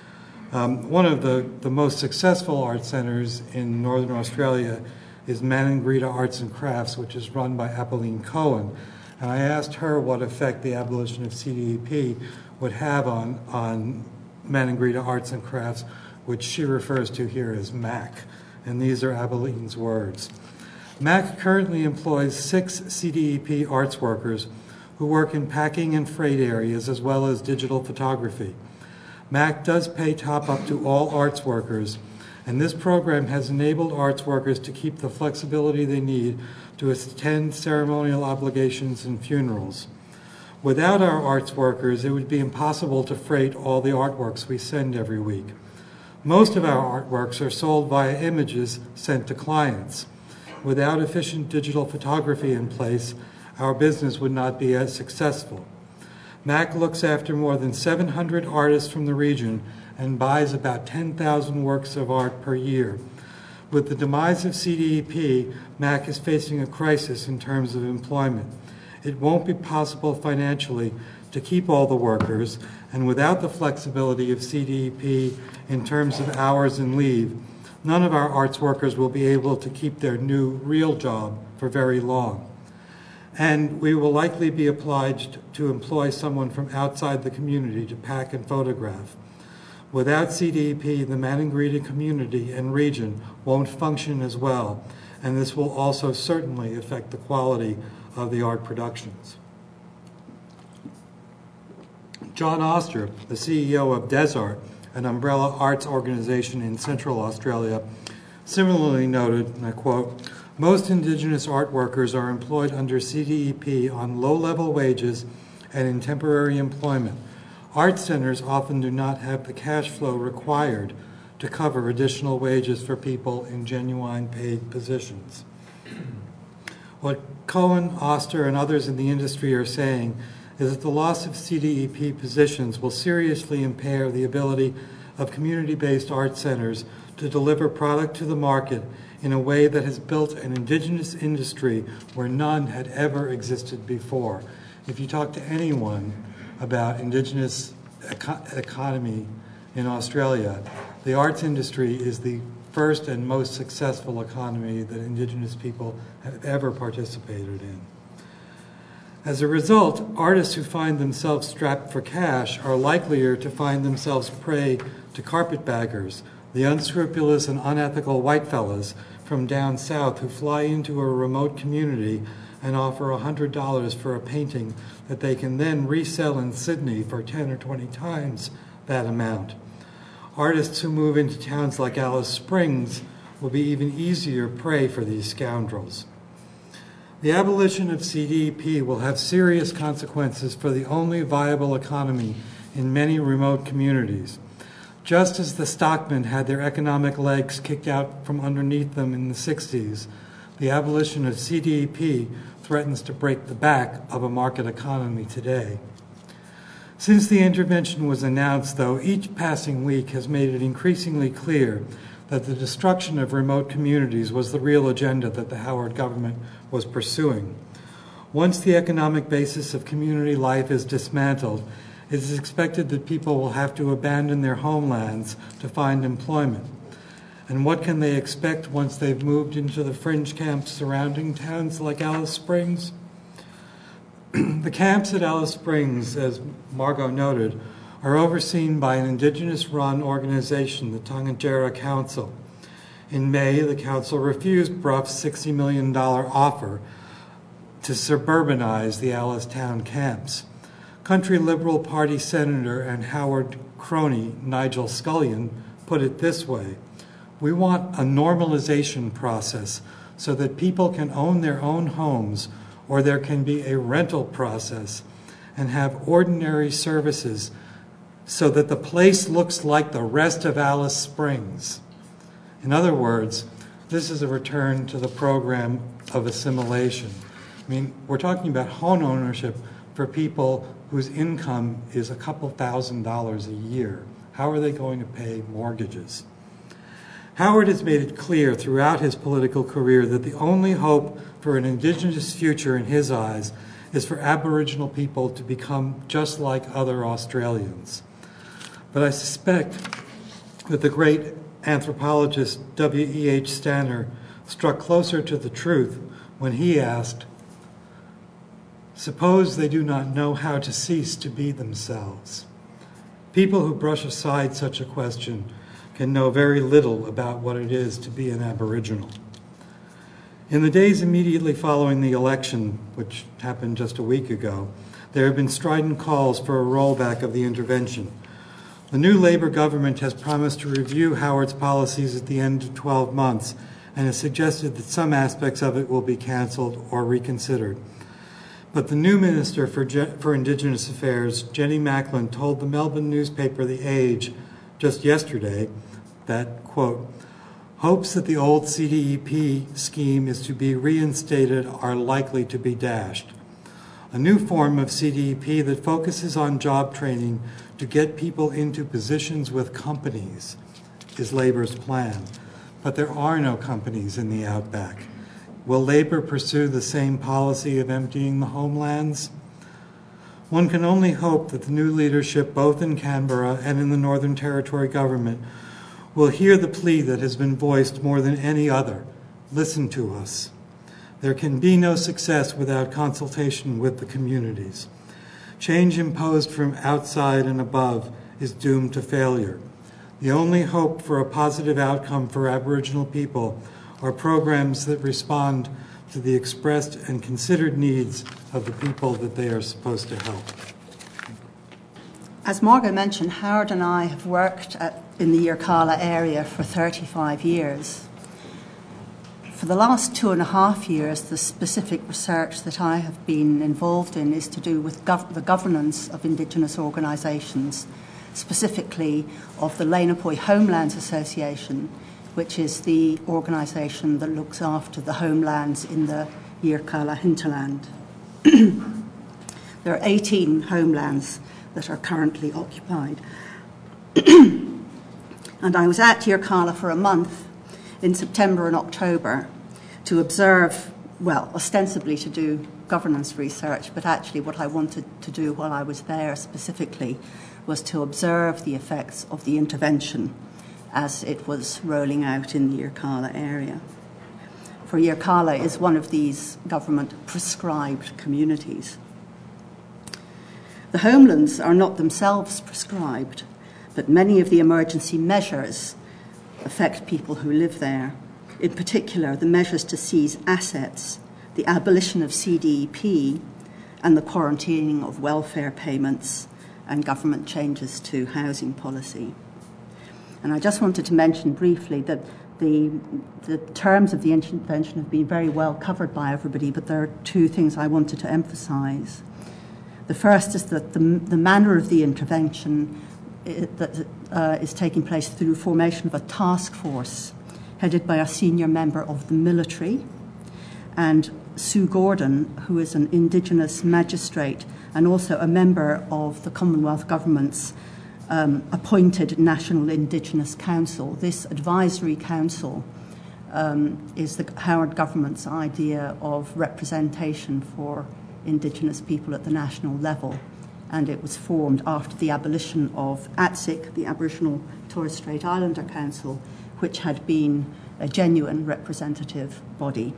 Um, one of the, the most successful art centers in Northern Australia is Maningrida Arts and Crafts, which is run by Apolline Cohen. And I asked her what effect the abolition of C D E P would have on, on Maningrida Arts and Crafts, which she refers to here as M A C. And these are Apollina's words. M A C currently employs six C D E P arts workers who work in packing and freight areas as well as digital photography. M A C does pay top up to all arts workers, and this program has enabled arts workers to keep the flexibility they need to attend ceremonial obligations and funerals. Without our arts workers, it would be impossible to freight all the artworks we send every week. Most of our artworks are sold via images sent to clients. Without efficient digital photography in place, our business would not be as successful. M A C looks after more than seven hundred artists from the region and buys about ten thousand works of art per year. With the demise of C D E P, M A C is facing a crisis in terms of employment. It won't be possible financially to keep all the workers, and without the flexibility of C D E P in terms of hours and leave, none of our arts workers will be able to keep their new real job for very long. And we will likely be obliged to employ someone from outside the community to pack and photograph. Without C D E P, the Maningrida community and region won't function as well, and this will also certainly affect the quality of the art productions. John Oster, the C E O of Desart, an umbrella arts organization in Central Australia, similarly noted, and I quote, "Most Indigenous art workers are employed under C D E P on low-level wages and in temporary employment. Art centers often do not have the cash flow required to cover additional wages for people in genuine paid positions." What Cohen, Oster, and others in the industry are saying is that the loss of C D E P positions will seriously impair the ability of community-based art centers to deliver product to the market in a way that has built an Indigenous industry where none had ever existed before. If you talk to anyone about Indigenous eco- economy in Australia, the arts industry is the first and most successful economy that Indigenous people have ever participated in. As a result, artists who find themselves strapped for cash are likelier to find themselves prey to carpetbaggers, the unscrupulous and unethical white fellas from down south who fly into a remote community and offer one hundred dollars for a painting that they can then resell in Sydney for ten or twenty times that amount. Artists who move into towns like Alice Springs will be even easier prey for these scoundrels. The abolition of C D E P will have serious consequences for the only viable economy in many remote communities. Just as the stockmen had their economic legs kicked out from underneath them in the sixties, the abolition of C D E P threatens to break the back of a market economy today. Since the intervention was announced, though, each passing week has made it increasingly clear that the destruction of remote communities was the real agenda that the Howard government was pursuing. Once the economic basis of community life is dismantled, it is expected that people will have to abandon their homelands to find employment. And what can they expect once they've moved into the fringe camps surrounding towns like Alice Springs? The camps at Alice Springs, as Margot noted, are overseen by an indigenous-run organization, the Tangagerra Council. In May, the council refused Bruff's sixty million dollars offer to suburbanize the Alice Town camps. Country Liberal Party Senator and Howard crony Nigel Scullion put it this way: "We want a normalization process so that people can own their own homes, or there can be a rental process and have ordinary services so that the place looks like the rest of Alice Springs." In other words, this is a return to the program of assimilation. I mean, we're talking about home ownership for people whose income is a couple thousand dollars a year. How are they going to pay mortgages? Howard has made it clear throughout his political career that the only hope for an indigenous future in his eyes is for Aboriginal people to become just like other Australians. But I suspect that the great anthropologist W E H Stanner struck closer to the truth when he asked, "Suppose they do not know how to cease to be themselves." People who brush aside such a question can know very little about what it is to be an Aboriginal. In the days immediately following the election, which happened just a week ago, there have been strident calls for a rollback of the intervention. The new Labour government has promised to review Howard's policies at the end of twelve months and has suggested that some aspects of it will be cancelled or reconsidered. But the new Minister for, Ge- for Indigenous Affairs, Jenny Macklin, told the Melbourne newspaper The Age just yesterday that, quote, "Hopes that the old C D E P scheme is to be reinstated are likely to be dashed. A new form of C D E P that focuses on job training to get people into positions with companies is Labour's plan. But there are no companies in the outback. Will Labour pursue the same policy of emptying the homelands? One can only hope that the new leadership, both in Canberra and in the Northern Territory government, will hear the plea that has been voiced more than any other: listen to us. There can be no success without consultation with the communities. Change imposed from outside and above is doomed to failure. The only hope for a positive outcome for Aboriginal people are programs that respond to the expressed and considered needs of the people that they are supposed to help." As Margot mentioned, Howard and I have worked at, in the Yirrkala area for thirty-five years. For the last two and a half years, the specific research that I have been involved in is to do with gov- the governance of Indigenous organisations, specifically of the Lenapoi Homelands Association, which is the organisation that looks after the homelands in the Yirrkala hinterland. There are eighteen homelands that are currently occupied. And I was at Yirrkala for a month in September and October to observe, well, ostensibly to do governance research, but actually what I wanted to do while I was there specifically was to observe the effects of the intervention as it was rolling out in the Yirrkala area. For Yirrkala is one of these government-prescribed communities. The homelands are not themselves prescribed, but many of the emergency measures affect people who live there. In particular, the measures to seize assets the abolition of C D E P, and the quarantining of welfare payments and government changes to housing policy. And I just wanted to mention briefly that the, the terms of the intervention have been very well covered by everybody, but there are two things I wanted to emphasize. The first is that the, the manner of the intervention it, that uh, is taking place through formation of a task force headed by a senior member of the military, and Sue Gordon, who is an Indigenous magistrate and also a member of the Commonwealth Government's um, appointed National Indigenous Council. This advisory council um, is the Howard Government's idea of representation for Indigenous people at the national level, and it was formed after the abolition of A T S I C, the Aboriginal Torres Strait Islander Council, which had been a genuine representative body.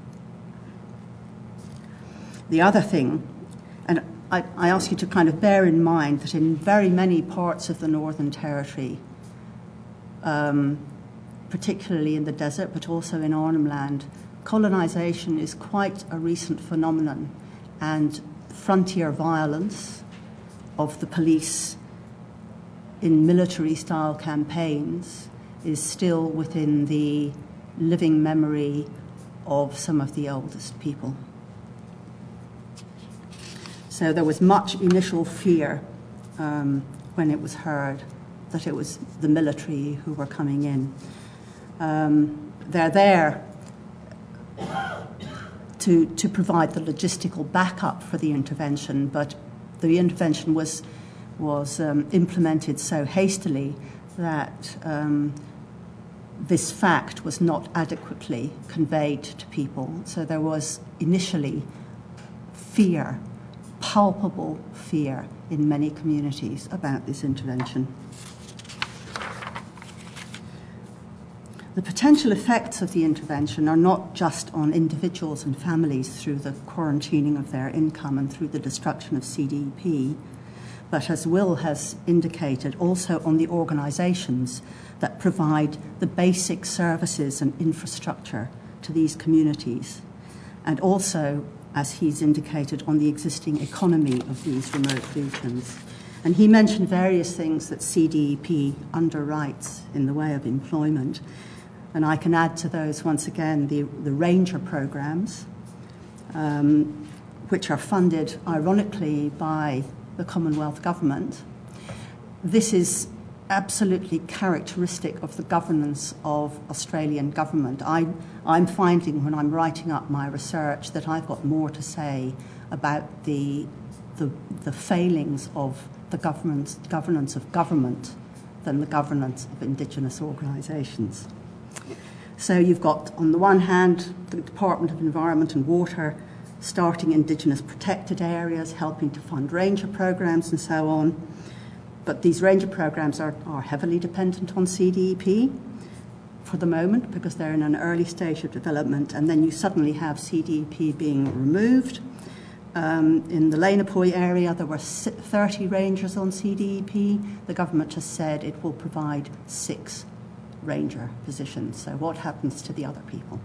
The other thing, and I, I ask you to kind of bear in mind that in very many parts of the Northern Territory, um, particularly in the desert, but also in Arnhem Land, colonisation is quite a recent phenomenon, and frontier violence of the police in military-style campaigns is still within the living memory of some of the oldest people. So there was much initial fear um, when it was heard that it was the military who were coming in. Um, they're there to, to provide the logistical backup for the intervention, but the intervention was, was um, implemented so hastily that um, this fact was not adequately conveyed to people. So there was initially fear, palpable fear in many communities about this intervention. The potential effects of the intervention are not just on individuals and families through the quarantining of their income and through the destruction of C D E P, but as Will has indicated, also on the organisations that provide the basic services and infrastructure to these communities, and also, as he's indicated, on the existing economy of these remote regions. And he mentioned various things that C D E P underwrites in the way of employment. And I can add to those, once again, the, the ranger programs, um, which are funded, ironically, by the Commonwealth Government. This is absolutely characteristic of the governance of Australian government. I, I'm finding when I'm writing up my research that I've got more to say about the, the, the failings of the governance, governance of government than the governance of Indigenous organisations. So you've got, on the one hand, the Department of Environment and Water starting Indigenous protected areas, helping to fund ranger programs and so on. But these ranger programs are, are heavily dependent on C D E P for the moment because they're in an early stage of development, and then you suddenly have C D E P being removed. Um, in the Lenapoy area, there were thirty rangers on C D E P. The government has said it will provide six ranger positions. So what happens to the other people?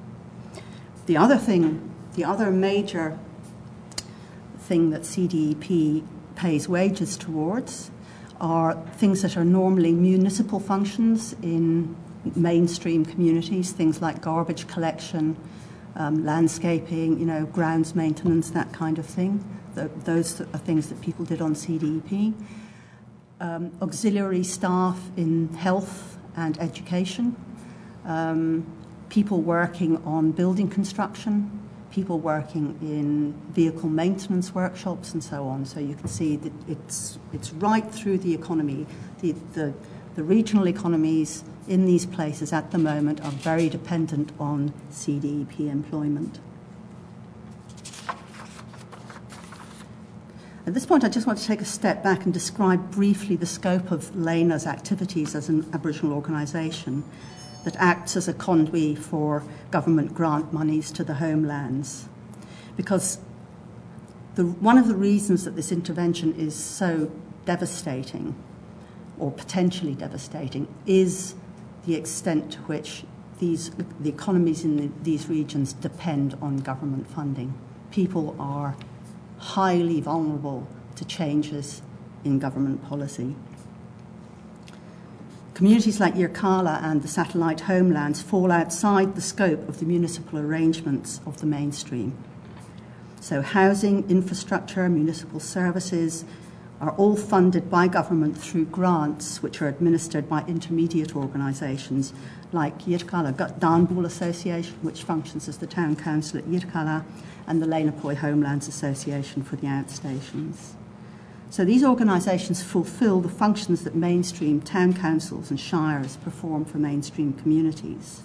The other thing, the other major thing that C D E P pays wages towards are things that are normally municipal functions in mainstream communities, things like garbage collection, um, landscaping, you know, grounds maintenance, that kind of thing. The, those are things that people did on C D E P. Um, auxiliary staff in health and education, um, people working on building construction, people working in vehicle maintenance workshops and so on. So you can see that it's, it's right through the economy. The, the, the regional economies in these places at the moment are very dependent on C D E P employment. At this point, I just want to take a step back and describe briefly the scope of LENA's activities as an Aboriginal organisation that acts as a conduit for government grant monies to the homelands. Because the, one of the reasons that this intervention is so devastating, or potentially devastating, is the extent to which these, the economies in the, these regions depend on government funding. People are highly vulnerable to changes in government policy. Communities like Yirrkala and the satellite homelands fall outside the scope of the municipal arrangements of the mainstream. So housing, infrastructure, municipal services are all funded by government through grants which are administered by intermediate organisations like Yirrkala Danbul Association, which functions as the town council at Yirrkala, and the Lenapoy Homelands Association for the outstations. So these organisations fulfil the functions that mainstream town councils and shires perform for mainstream communities.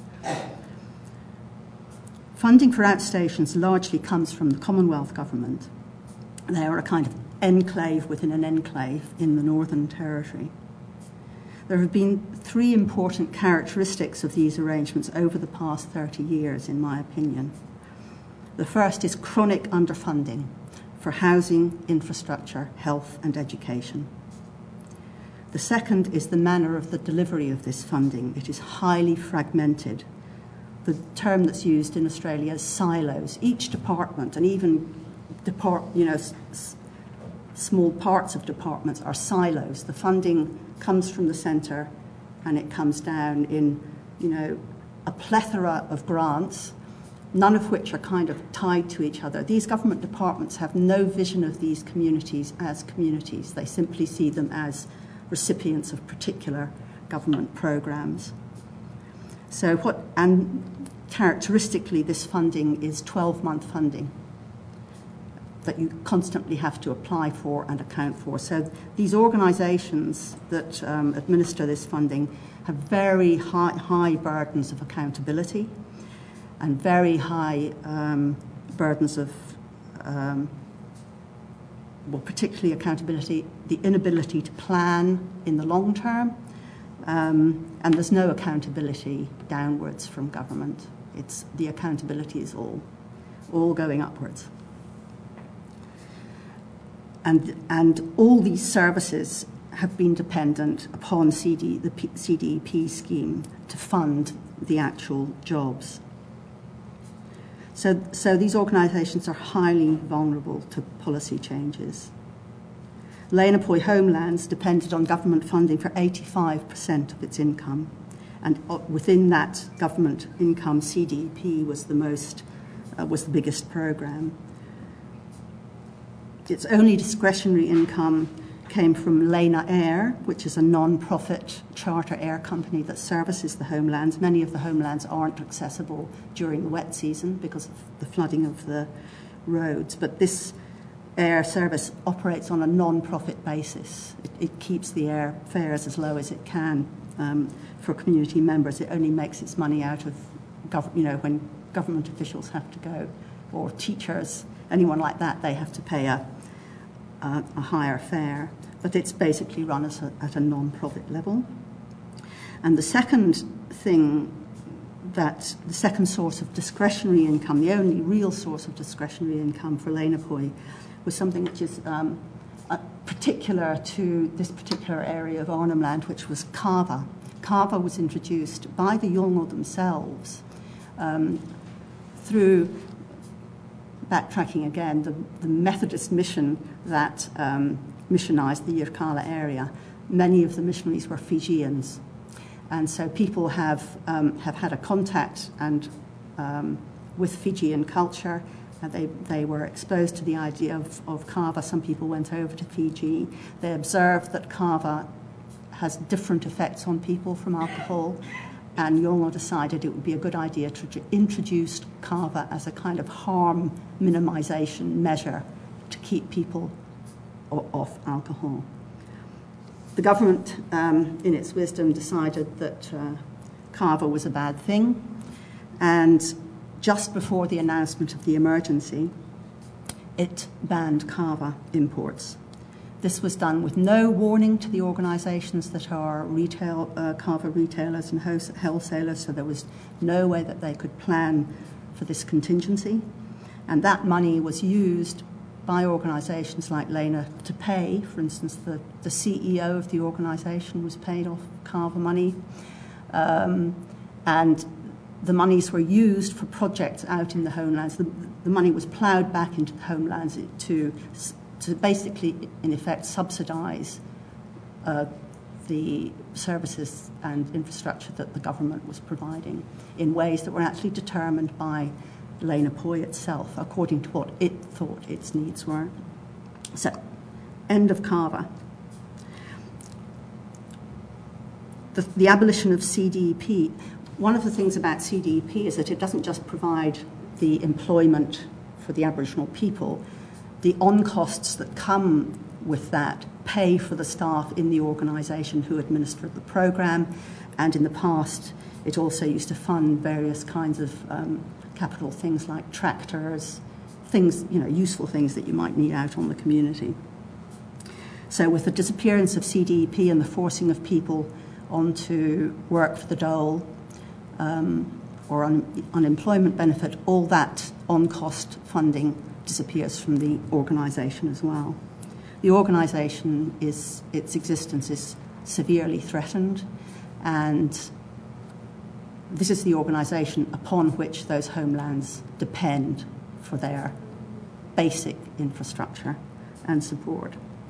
Funding for outstations largely comes from the Commonwealth Government. They are a kind of enclave within an enclave in the Northern Territory. There have been three important characteristics of these arrangements over the past thirty years, in my opinion. The first is chronic underfunding for housing, infrastructure, health and education. The second is the manner of the delivery of this funding. It is highly fragmented. The term that's used in Australia is silos. Each department, and even depart, you know, s- s- small parts of departments are silos. The funding comes from the centre and it comes down in, you know, a plethora of grants, none of which are kind of tied to each other. These government departments have no vision of these communities as communities. They simply see them as recipients of particular government programmes. So what, and characteristically, this funding is twelve-month funding that you constantly have to apply for and account for. So these organisations that um, administer this funding have very high, high burdens of accountability and very high um, burdens of, um, well, particularly accountability, the inability to plan in the long term, um, and there's no accountability downwards from government. It's the accountability is all, all going upwards. And, and all these services have been dependent upon C D, the P, C D E P scheme to fund the actual jobs. So, so these organisations are highly vulnerable to policy changes. Lenapoy Homelands depended on government funding for eighty-five percent of its income, and within that government income, C D E P was the most, uh, was the biggest programme. Its only discretionary income came from Lena Air, which is a non-profit charter air company that services the homelands. Many of the homelands aren't accessible during the wet season because of the flooding of the roads, but this air service operates on a non-profit basis. It, it keeps the air fares as low as it can um, for community members. It only makes its money out of, gov- you know, when government officials have to go, or teachers, anyone like that, they have to pay a Uh, a higher fare, but it's basically run as a, at a non-profit level. And the second thing that, the second source of discretionary income, the only real source of discretionary income for Lenapoy, was something which is um, uh, particular to this particular area of Arnhem Land, which was kava. Kava was introduced by the Yolngu themselves um, through, backtracking again, the, the Methodist mission that um, missionised the Yirrkala area. Many of the missionaries were Fijians, and so people have um, have had a contact and um, with Fijian culture. Uh, they they were exposed to the idea of, of kava. Some people went over to Fiji. They observed that kava has different effects on people from alcohol, and Yolngu decided it would be a good idea to introduce kava as a kind of harm minimisation measure to keep people off alcohol. The government, um, in its wisdom, decided that uh, kava was a bad thing, and just before the announcement of the emergency, it banned kava imports. This was done with no warning to the organisations that are retail uh, kava retailers and wholesalers, so there was no way that they could plan for this contingency. And that money was used by organisations like Lena to pay, for instance, the, the C E O of the organisation was paid off kava money. Um, and the monies were used for projects out in the homelands. The, the money was ploughed back into the homelands to, to basically, in effect, subsidise uh, the services and infrastructure that the government was providing in ways that were actually determined by Lena Poi itself, according to what it thought its needs were. So, end of Cava. The, the abolition of C D E P. One of the things about C D E P is that it doesn't just provide the employment for the Aboriginal people. The on-costs that come with that pay for the staff in the organisation who administered the programme, and in the past it also used to fund various kinds of um, capital things like tractors, things, you know, useful things that you might need out on the community. So with the disappearance of C D E P and the forcing of people onto work for the dole um, or un- unemployment benefit, all that on-cost funding disappears from the organisation as well. The organisation, is its existence is severely threatened, and this is the organisation upon which those homelands depend for their basic infrastructure and support.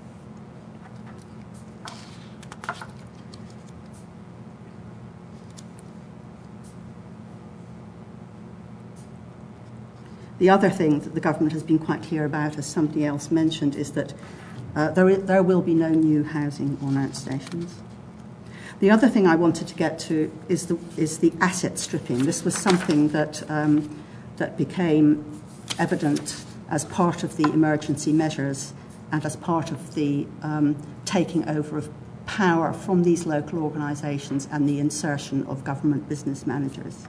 The other thing that the government has been quite clear about, as somebody else mentioned, is that uh, there, is, there will be no new housing on outstations. The other thing I wanted to get to is the, is the asset stripping. This was something that, um, that became evident as part of the emergency measures and as part of the um, taking over of power from these local organisations and the insertion of government business managers.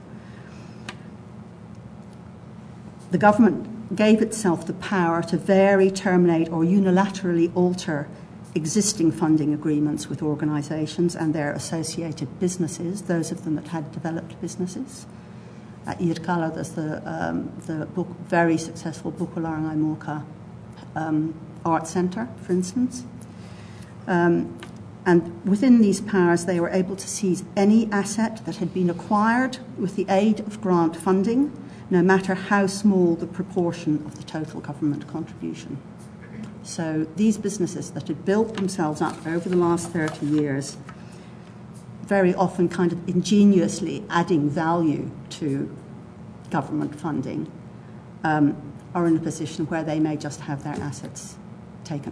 The government gave itself the power to vary, terminate, or unilaterally alter existing funding agreements with organisations and their associated businesses, those of them that had developed businesses. At Yirrkala, there's the, um, the book, very successful Bukularngai Moka um, Art Centre, for instance. Um, and within these powers, they were able to seize any asset that had been acquired with the aid of grant funding, no matter how small the proportion of the total government contribution. So these businesses that had built themselves up over the last thirty years, very often kind of ingeniously adding value to government funding, um, are in a position where they may just have their assets taken.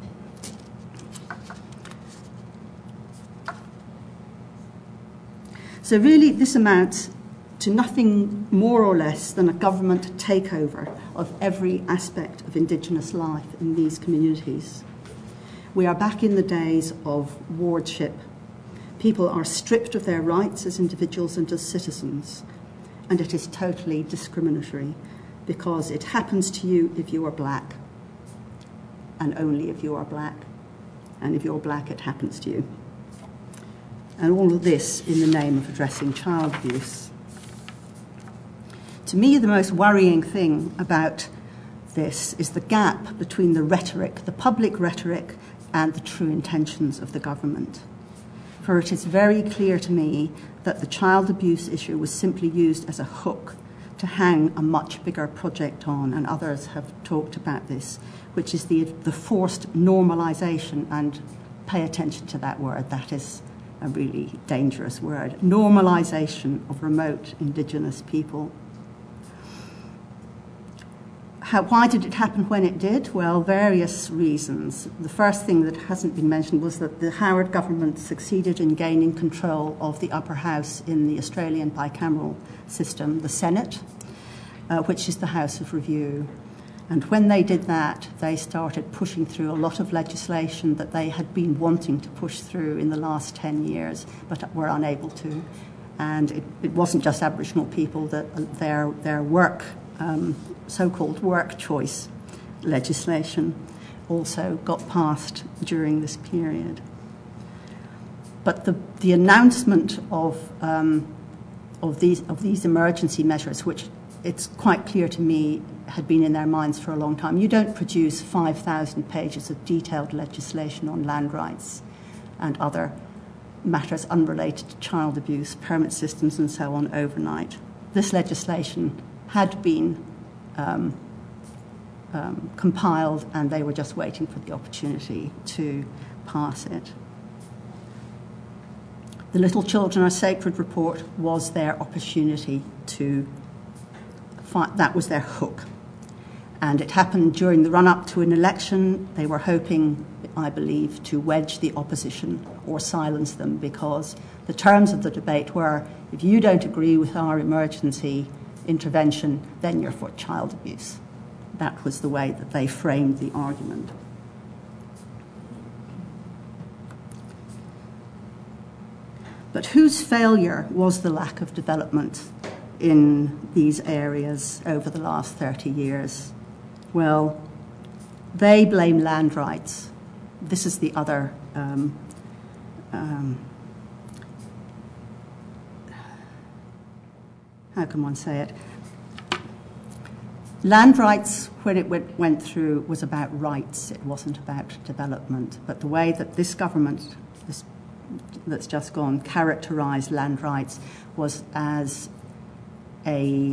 So really this amounts to nothing more or less than a government takeover of every aspect of Indigenous life in these communities. We are back in the days of wardship. People are stripped of their rights as individuals and as citizens, and it is totally discriminatory because it happens to you if you are black, and only if you are black, and if you're black it happens to you. And all of this in the name of addressing child abuse. To me, the most worrying thing about this is the gap between the rhetoric, the public rhetoric, and the true intentions of the government. For it is very clear to me that the child abuse issue was simply used as a hook to hang a much bigger project on, and others have talked about this, which is the, the forced normalisation, and pay attention to that word, that is a really dangerous word, normalisation of remote Indigenous people. How, why did it happen when it did? Well, various reasons. The first thing that hasn't been mentioned was that the Howard government succeeded in gaining control of the upper house in the Australian bicameral system, the Senate, uh, which is the House of Review. And when they did that, they started pushing through a lot of legislation that they had been wanting to push through in the last ten years, but were unable to. And it, it wasn't just Aboriginal people, that their, their work, um, so-called work choice legislation also got passed during this period. But the, the announcement of, um, of, these, of these emergency measures, which it's quite clear to me had been in their minds for a long time. You don't produce five thousand pages of detailed legislation on land rights and other matters unrelated to child abuse, permit systems and so on overnight. this legislation had been um, um, compiled, and they were just waiting for the opportunity to pass it. The Little Children Are Sacred report was their opportunity to find, that was their hook. And it happened during the run-up to an election. They were hoping, I believe, to wedge the opposition or silence them, because the terms of the debate were, if you don't agree with our emergency intervention, then you're for child abuse. That was the way that they framed the argument. But whose failure was the lack of development in these areas over the last thirty years? Well, they blame land rights. This is the other um, um, how can one say it? Land rights, when it went, went through, was about rights. It wasn't about development. But the way that this government, this, that's just gone, characterised land rights was as a,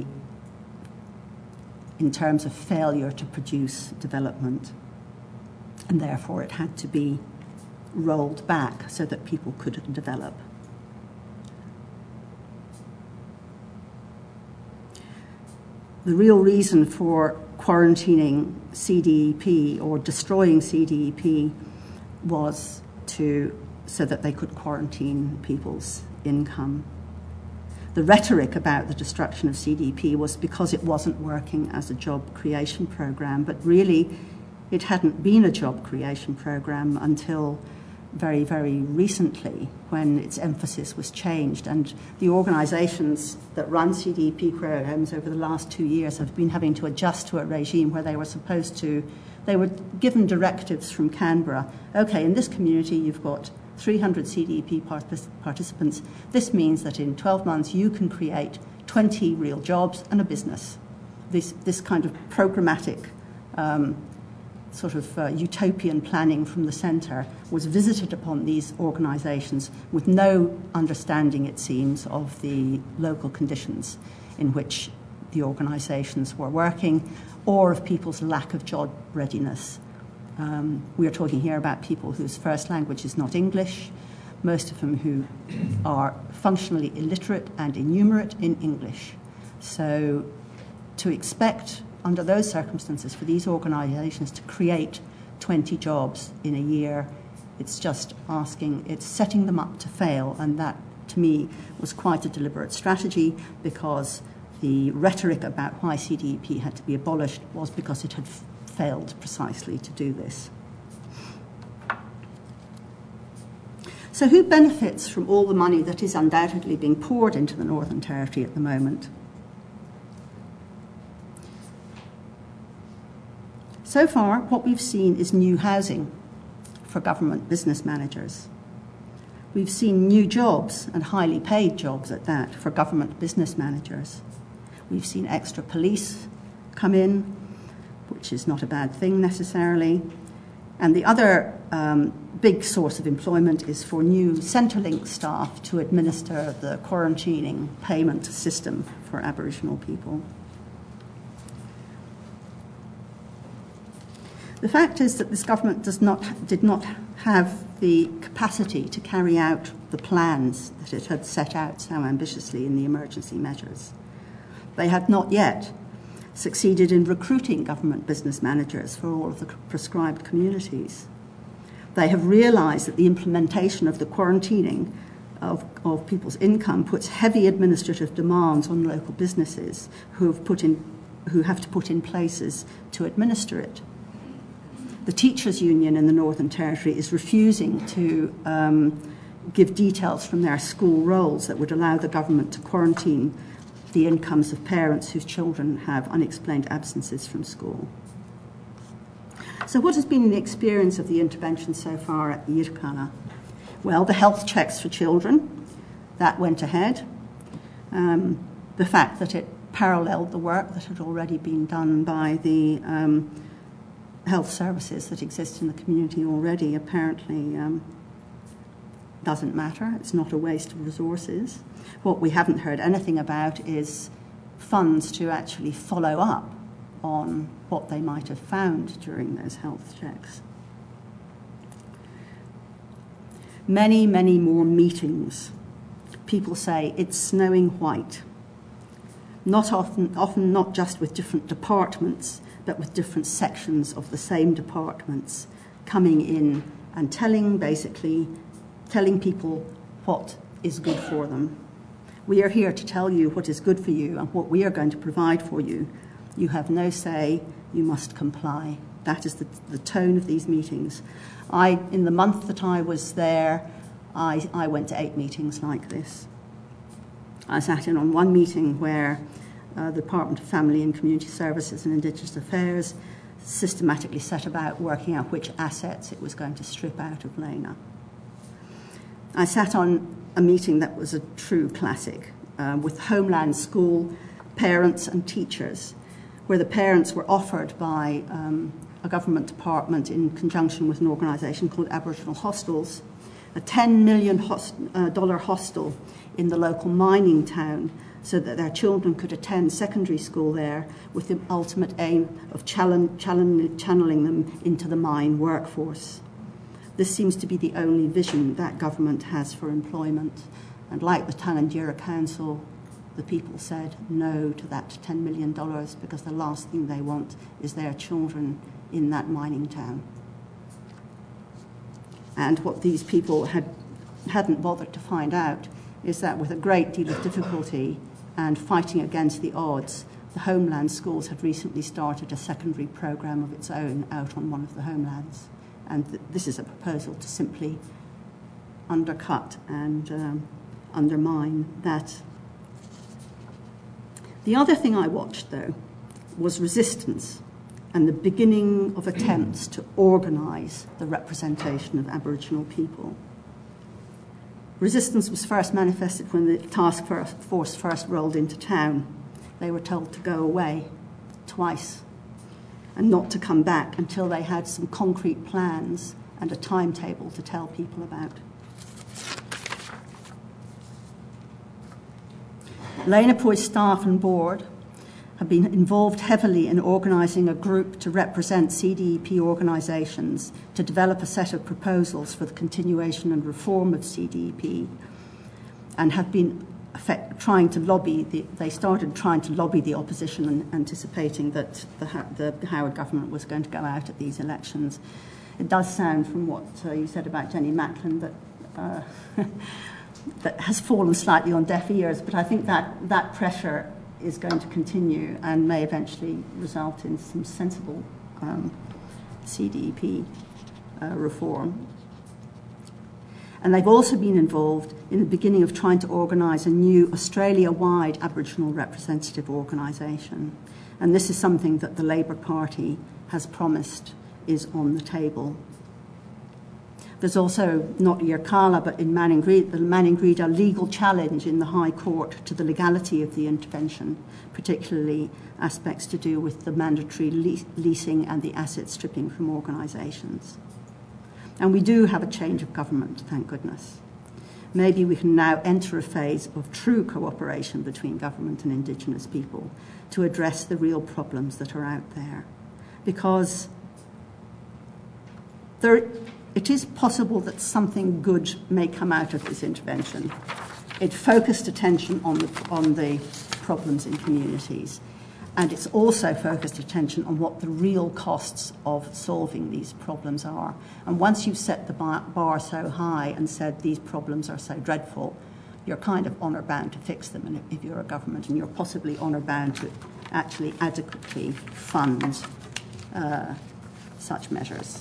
in terms of failure to produce development. And therefore it had to be rolled back so that people could develop. The real reason for quarantining C D E P or destroying C D E P was to so that they could quarantine people's income. The rhetoric about the destruction of C D E P was because it wasn't working as a job creation program, but really it hadn't been a job creation program until very, very recently, when its emphasis was changed. And the organisations that run C D E P programs over the last two years have been having to adjust to a regime where they were supposed to, they were given directives from Canberra. Okay, in this community you've got three hundred C D E P partic- participants. This means that in twelve months you can create twenty real jobs and a business. This, this kind of programmatic um, sort of uh, utopian planning from the centre was visited upon these organisations with no understanding, it seems, of the local conditions in which the organisations were working, or of people's lack of job readiness. Um, we are talking here about people whose first language is not English, most of them who are functionally illiterate and innumerate in English. So to expect under those circumstances for these organisations to create twenty jobs in a year, it's just asking, it's setting them up to fail, and that to me was quite a deliberate strategy, because the rhetoric about why C D E P had to be abolished was because it had f- failed precisely to do this. So who benefits from all the money that is undoubtedly being poured into the Northern Territory at the moment? So far, what we've seen is new housing for government business managers. We've seen new jobs, and highly paid jobs at that, for government business managers. We've seen extra police come in, which is not a bad thing necessarily. And the other um, big source of employment is for new Centrelink staff to administer the quarantining payment system for Aboriginal people. The fact is that this government does not, did not have the capacity to carry out the plans that it had set out so ambitiously in the emergency measures. They have not yet succeeded in recruiting government business managers for all of the prescribed communities. They have realised that the implementation of the quarantining of, of people's income puts heavy administrative demands on local businesses who have, put in, who have to put in places to administer it. The teachers' union in the Northern Territory is refusing to um, give details from their school rolls that would allow the government to quarantine the incomes of parents whose children have unexplained absences from school. So what has been the experience of the intervention so far at Yirrkala? Well, the health checks for children, that went ahead. Um, the fact that it paralleled the work that had already been done by the um, health services that exist in the community already apparently um, doesn't matter. It's not a waste of resources. What we haven't heard anything about is funds to actually follow up on what they might have found during those health checks. Many, many more meetings. People say it's snowing white. Not often, often not just with different departments, but with different sections of the same departments coming in and telling, basically, telling people what is good for them. We are here to tell you what is good for you and what we are going to provide for you. You have no say, you must comply. That is the, the tone of these meetings. I, in the month that I was there, I, I went to eight meetings like this. I sat in on one meeting where uh, the Department of Family and Community Services and Indigenous Affairs systematically set about working out which assets it was going to strip out of Lena. I sat on a meeting that was a true classic uh, with Homeland School parents and teachers, where the parents were offered by um, a government department in conjunction with an organisation called Aboriginal Hostels, a ten million dollar hostel in the local mining town so that their children could attend secondary school there with the ultimate aim of challenge, challenge, channeling them into the mine workforce. This seems to be the only vision that government has for employment. And like the Tanandira Council, the people said no to that ten million dollars because the last thing they want is their children in that mining town. And what these people had, hadn't bothered to find out is that with a great deal of difficulty and fighting against the odds, the Homeland Schools had recently started a secondary program of its own out on one of the homelands. And th- this is a proposal to simply undercut and um, undermine that. The other thing I watched, though, was resistance and the beginning of attempts to organise the representation of Aboriginal people. Resistance was first manifested when the task force first rolled into town. They were told to go away twice and not to come back until they had some concrete plans and a timetable to tell people about. Lena Poi's staff and board have been involved heavily in organising a group to represent C D E P organisations to develop a set of proposals for the continuation and reform of C D E P, and have been effect, trying to lobby, the, they started trying to lobby the opposition and anticipating that the, the Howard government was going to go out at these elections. It does sound from what uh, you said about Jenny Macklin that uh, that has fallen slightly on deaf ears, but I think that that pressure is going to continue and may eventually result in some sensible um, C D E P uh, reform. And they've also been involved in the beginning of trying to organise a new Australia-wide Aboriginal representative organisation. And this is something that the Labour Party has promised is on the table. There's also, not Yirrkala, but in Maningrida, the Maningrida legal challenge in the High Court to the legality of the intervention, particularly aspects to do with the mandatory le- leasing and the asset stripping from organisations. And we do have a change of government, thank goodness. Maybe we can now enter a phase of true cooperation between government and Indigenous people to address the real problems that are out there. Because there, it is possible that something good may come out of this intervention. It focused attention on the, on the problems in communities. And it's also focused attention on what the real costs of solving these problems are. And once you've set the bar so high and said these problems are so dreadful, you're kind of honour bound to fix them and if you're a government, and you're possibly honour bound to actually adequately fund uh, such measures.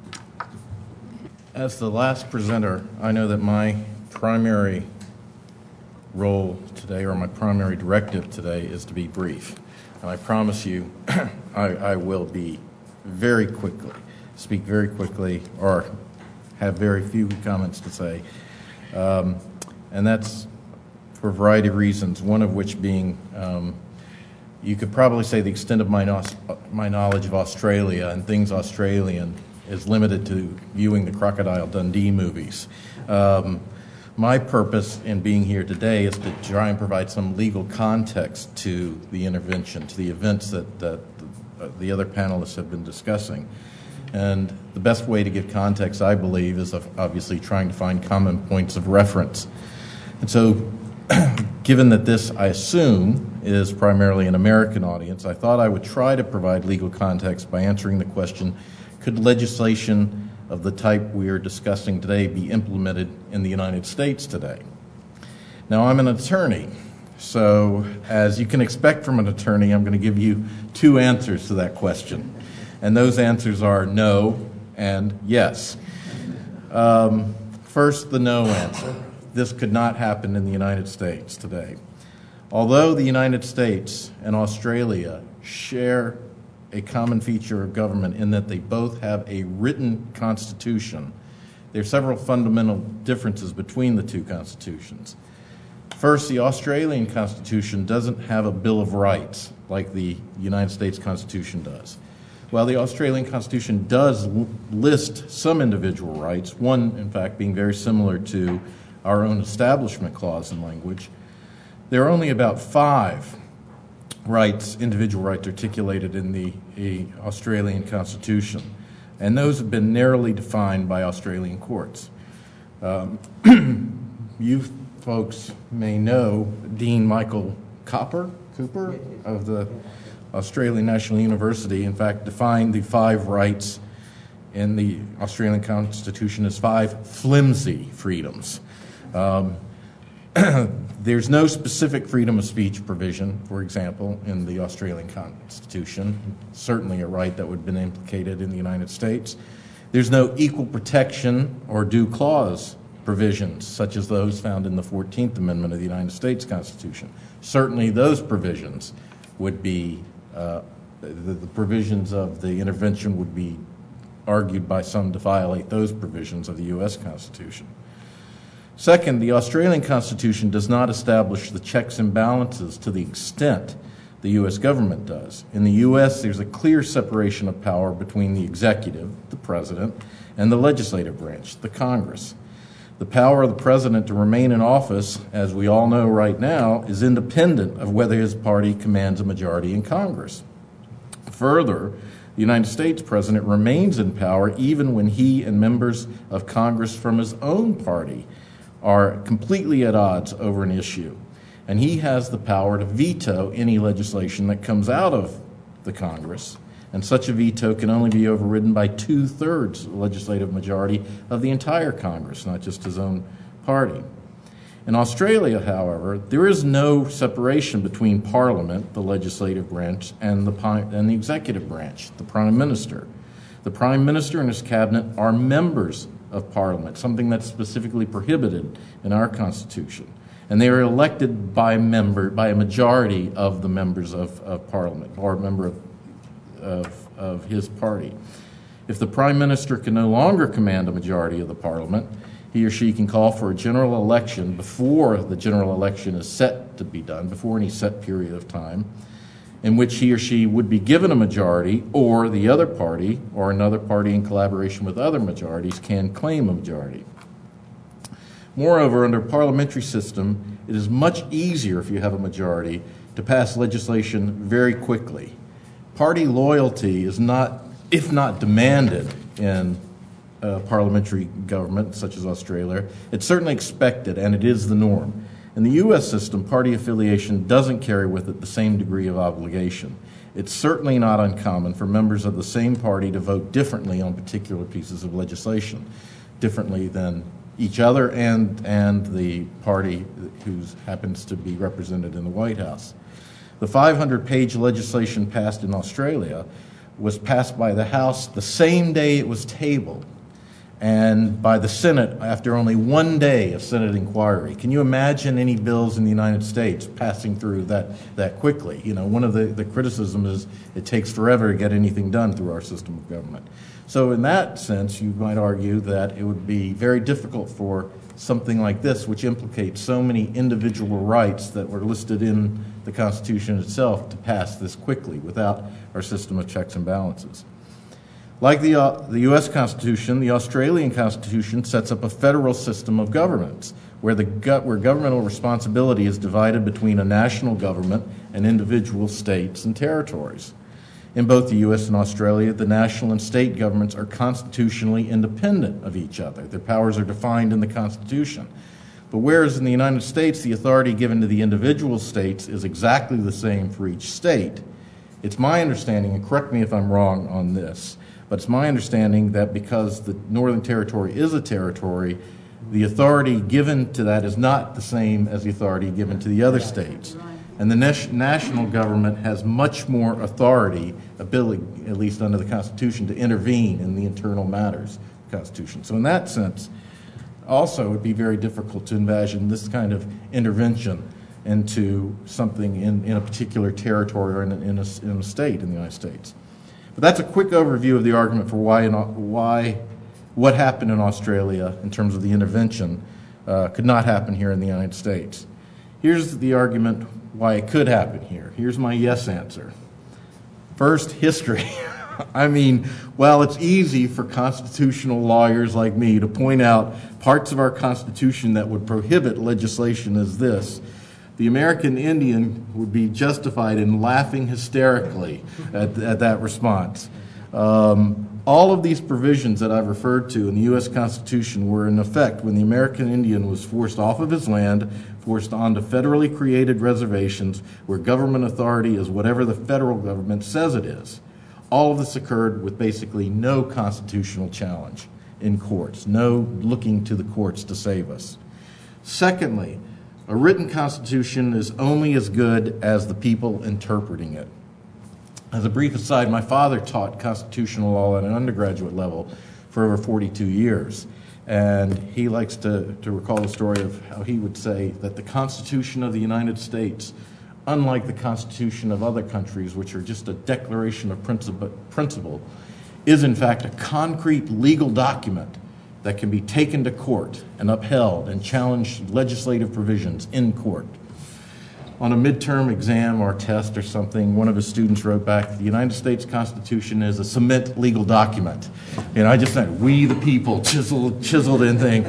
As the last presenter, I know that my primary role today, or my primary directive today, is to be brief. And I promise you, I, I will be very quickly, speak very quickly, or have very few comments to say. Um, and that's for a variety of reasons, one of which being, um, you could probably say the extent of my, no- my knowledge of Australia and things Australian is limited to viewing the Crocodile Dundee movies. Um, My purpose in being here today is to try and provide some legal context to the intervention, to the events that, that the, the other panelists have been discussing. And the best way to give context, I believe, is obviously trying to find common points of reference. And so, given that this, I assume, is primarily an American audience, I thought I would try to provide legal context by answering the question, could legislation of the type we are discussing today be implemented in the United States today? Now, I'm an attorney, so as you can expect from an attorney, I'm going to give you two answers to that question. And those answers are no and yes. Um, first, the no answer. This could not happen in the United States today. Although the United States and Australia share a common feature of government in that they both have a written constitution, there are several fundamental differences between the two constitutions. First, the Australian Constitution doesn't have a Bill of Rights like the United States Constitution does. While the Australian Constitution does list some individual rights, one, in fact, being very similar to our own Establishment Clause in language, there are only about five rights, individual rights, articulated in the, the Australian Constitution, and those have been narrowly defined by Australian courts. Um, you folks may know Dean Michael Cooper, Cooper of the Australian National University, in fact, defined the five rights in the Australian Constitution as five flimsy freedoms. Um, there's no specific freedom of speech provision, for example, in the Australian Constitution, certainly a right that would have been implicated in the United States. There's no equal protection or due clause provisions, such as those found in the fourteenth Amendment of the United States Constitution. Certainly those provisions would be Uh, the, the provisions of the intervention would be argued by some to violate those provisions of the U S Constitution. Second, the Australian Constitution does not establish the checks and balances to the extent the U S government does. In the U S, there's a clear separation of power between the executive, the president, and the legislative branch, the Congress. The power of the president to remain in office, as we all know right now, is independent of whether his party commands a majority in Congress. Further, the United States president remains in power even when he and members of Congress from his own party are completely at odds over an issue. And he has the power to veto any legislation that comes out of the Congress. And such a veto can only be overridden by two-thirds legislative majority of the entire Congress, not just his own party. In Australia, however, there is no separation between Parliament, the legislative branch, and the, and the executive branch, the Prime Minister. The Prime Minister and his cabinet are members of Parliament, something that's specifically prohibited in our Constitution. And they are elected by member by a majority of the members of, of Parliament, or a member of Of, of his party. If the Prime Minister can no longer command a majority of the Parliament, he or she can call for a general election before the general election is set to be done, before any set period of time, in which he or she would be given a majority, or the other party, or another party in collaboration with other majorities, can claim a majority. Moreover, under a parliamentary system, it is much easier, if you have a majority, to pass legislation very quickly. Party loyalty is not, if not demanded in a parliamentary government such as Australia, it's certainly expected, and it is the norm. In the U S system, party affiliation doesn't carry with it the same degree of obligation. It's certainly not uncommon for members of the same party to vote differently on particular pieces of legislation, differently than each other and, and the party who happens to be represented in the White House. The five hundred page legislation passed in Australia was passed by the House the same day it was tabled, and by the Senate after only one day of Senate inquiry. Can you imagine any bills in the United States passing through that, that quickly? You know, one of the, the criticisms is it takes forever to get anything done through our system of government. So in that sense, you might argue that it would be very difficult for something like this, which implicates so many individual rights that were listed in the Constitution itself, to pass this quickly without our system of checks and balances. Like the, uh, the U S Constitution, the Australian Constitution sets up a federal system of governments where, the go- where governmental responsibility is divided between a national government and individual states and territories. In both the U S and Australia, the national and state governments are constitutionally independent of each other. Their powers are defined in the Constitution. But whereas in the United States, the authority given to the individual states is exactly the same for each state, it's my understanding, and correct me if I'm wrong on this, but it's my understanding that because the Northern Territory is a territory, the authority given to that is not the same as the authority given to the other states. And the nas- national government has much more authority, ability, at least under the Constitution, to intervene in the internal matters of the Constitution. So in that sense, also it would be very difficult to envision this kind of intervention into something in, in a particular territory or in a, in, a, in a state in the United States. But that's a quick overview of the argument for why, in, why what happened in Australia in terms of the intervention uh, could not happen here in the United States. Here's the argument why it could happen here. Here's my yes answer. First, history. I mean, well, it's easy for constitutional lawyers like me to point out parts of our Constitution that would prohibit legislation as this. The American Indian would be justified in laughing hysterically at, at that response. Um, all of these provisions that I've referred to in the U S Constitution were in effect when the American Indian was forced off of his land, forced onto federally created reservations where government authority is whatever the federal government says it is. All of this occurred with basically no constitutional challenge in courts, no looking to the courts to save us. Secondly, a written constitution is only as good as the people interpreting it. As a brief aside, my father taught constitutional law at an undergraduate level for over forty-two years. And he likes to, to recall the story of how he would say that the Constitution of the United States, unlike the Constitution of other countries, which are just a declaration of principle, principle, is in fact a concrete legal document that can be taken to court and upheld and challenge legislative provisions in court. On a midterm exam or test or something, one of his students wrote back, the United States Constitution is a cement legal document. And I just said, we the people, chiseled, chiseled in thing.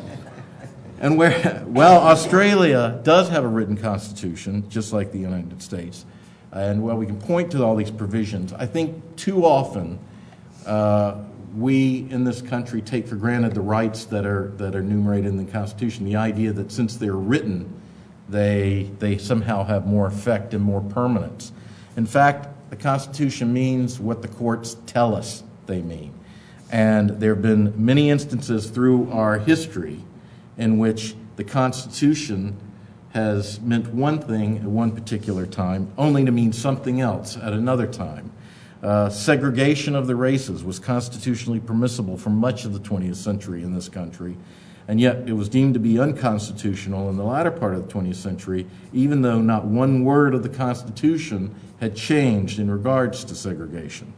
And where, well, Australia does have a written constitution, just like the United States. And while we can point to all these provisions, I think too often uh, we in this country take for granted the rights that are that are enumerated in the Constitution. The idea that since they're written, they they somehow have more effect and more permanence. In fact, the Constitution means what the courts tell us they mean. And there have been many instances through our history in which the Constitution has meant one thing at one particular time, only to mean something else at another time. Uh, segregation of the races was constitutionally permissible for much of the twentieth century in this country, and yet it was deemed to be unconstitutional in the latter part of the twentieth century, even though not one word of the Constitution had changed in regards to segregation.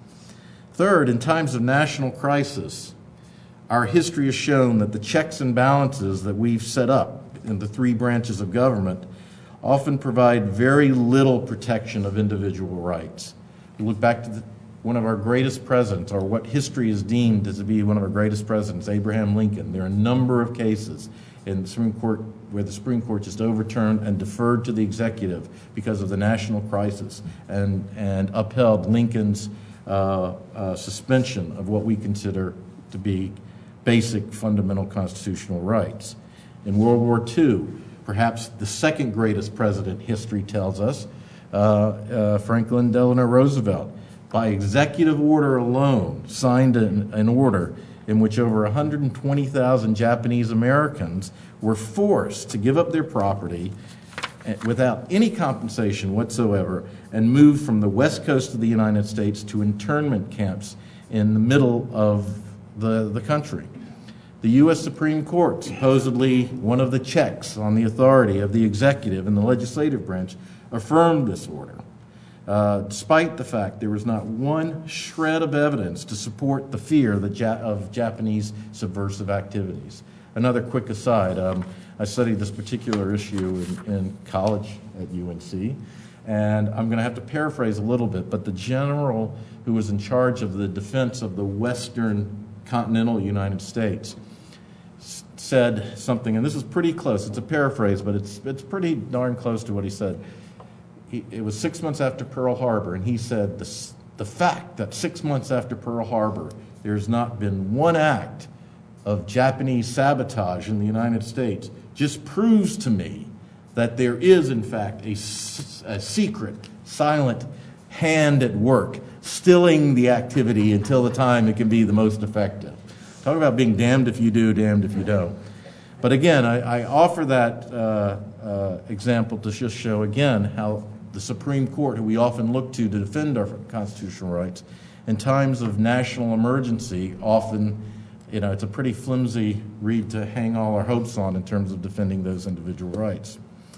Third, in times of national crisis, our history has shown that the checks and balances that we've set up in the three branches of government often provide very little protection of individual rights. We look back to the, one of our greatest presidents, or what history is deemed as to be one of our greatest presidents, Abraham Lincoln. There are a number of cases in the Supreme Court where the Supreme Court just overturned and deferred to the executive because of the national crisis and, and upheld Lincoln's uh, uh, suspension of what we consider to be basic fundamental constitutional rights. In World War Two, perhaps the second greatest president history tells us, uh, uh, Franklin Delano Roosevelt, by executive order alone, signed an, an order in which over one hundred twenty thousand Japanese Americans were forced to give up their property without any compensation whatsoever and moved from the west coast of the United States to internment camps in the middle of the, the country. The U S Supreme Court, supposedly one of the checks on the authority of the executive and the legislative branch, affirmed this order, uh, despite the fact there was not one shred of evidence to support the fear that ja- of Japanese subversive activities. Another quick aside, um, I studied this particular issue in, in college at U N C, and I'm going to have to paraphrase a little bit, but the general who was in charge of the defense of the western continental United States said something, and this is pretty close. It's a paraphrase, but it's it's pretty darn close to what he said. He, it was six months after Pearl Harbor, and he said, the, the fact that six months after Pearl Harbor, there's not been one act of Japanese sabotage in the United States just proves to me that there is, in fact, a, a secret, silent hand at work, stilling the activity until the time it can be the most effective. Talk about being damned if you do, damned if you don't. But again, I, I offer that uh, uh, example to just show again how the Supreme Court, who we often look to to defend our constitutional rights, in times of national emergency, often, you know, it's a pretty flimsy reed to hang all our hopes on in terms of defending those individual rights.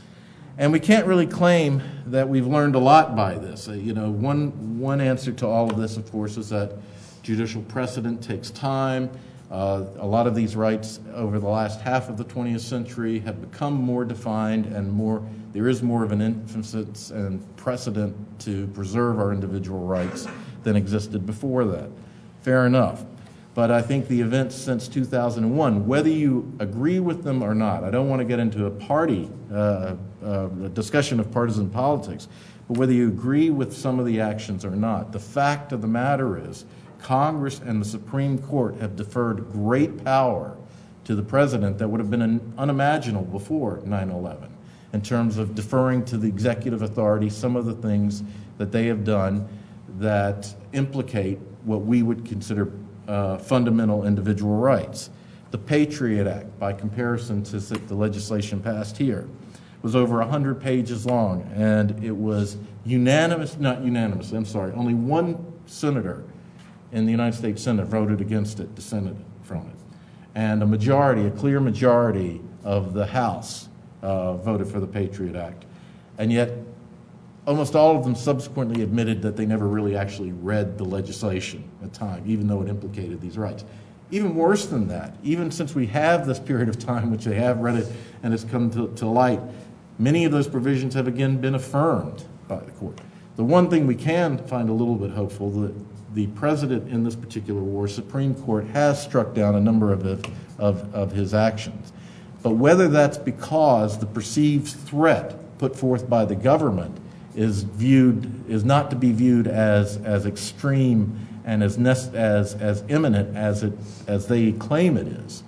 And we can't really claim that we've learned a lot by this. Uh, you know, one one answer to all of this, of course, is that judicial precedent takes time. Uh, a lot of these rights over the last half of the twentieth century have become more defined, and more there is more of an emphasis and precedent to preserve our individual rights than existed before that. Fair enough. But I think the events since two thousand one, whether you agree with them or not, I don't want to get into a party uh, uh, discussion of partisan politics, but whether you agree with some of the actions or not, the fact of the matter is Congress and the Supreme Court have deferred great power to the president that would have been unimaginable before nine eleven in terms of deferring to the executive authority some of the things that they have done that implicate what we would consider uh, fundamental individual rights. The Patriot Act, by comparison to the legislation passed here, was over one hundred pages long, and it was unanimous, not unanimous, I'm sorry, only one senator in the United States Senate voted against it, dissented from it. And a majority, a clear majority of the House uh, voted for the Patriot Act. And yet, almost all of them subsequently admitted that they never really actually read the legislation at the time, even though it implicated these rights. Even worse than that, even since we have this period of time which they have read it and it's come to, to light, many of those provisions have again been affirmed by the court. The one thing we can find a little bit hopeful, that the president in this particular war, Supreme Court, has struck down a number of, the, of, of his actions. But whether that's because the perceived threat put forth by the government is viewed, is not to be viewed as, as extreme and as, as, as imminent as, it, as they claim it is,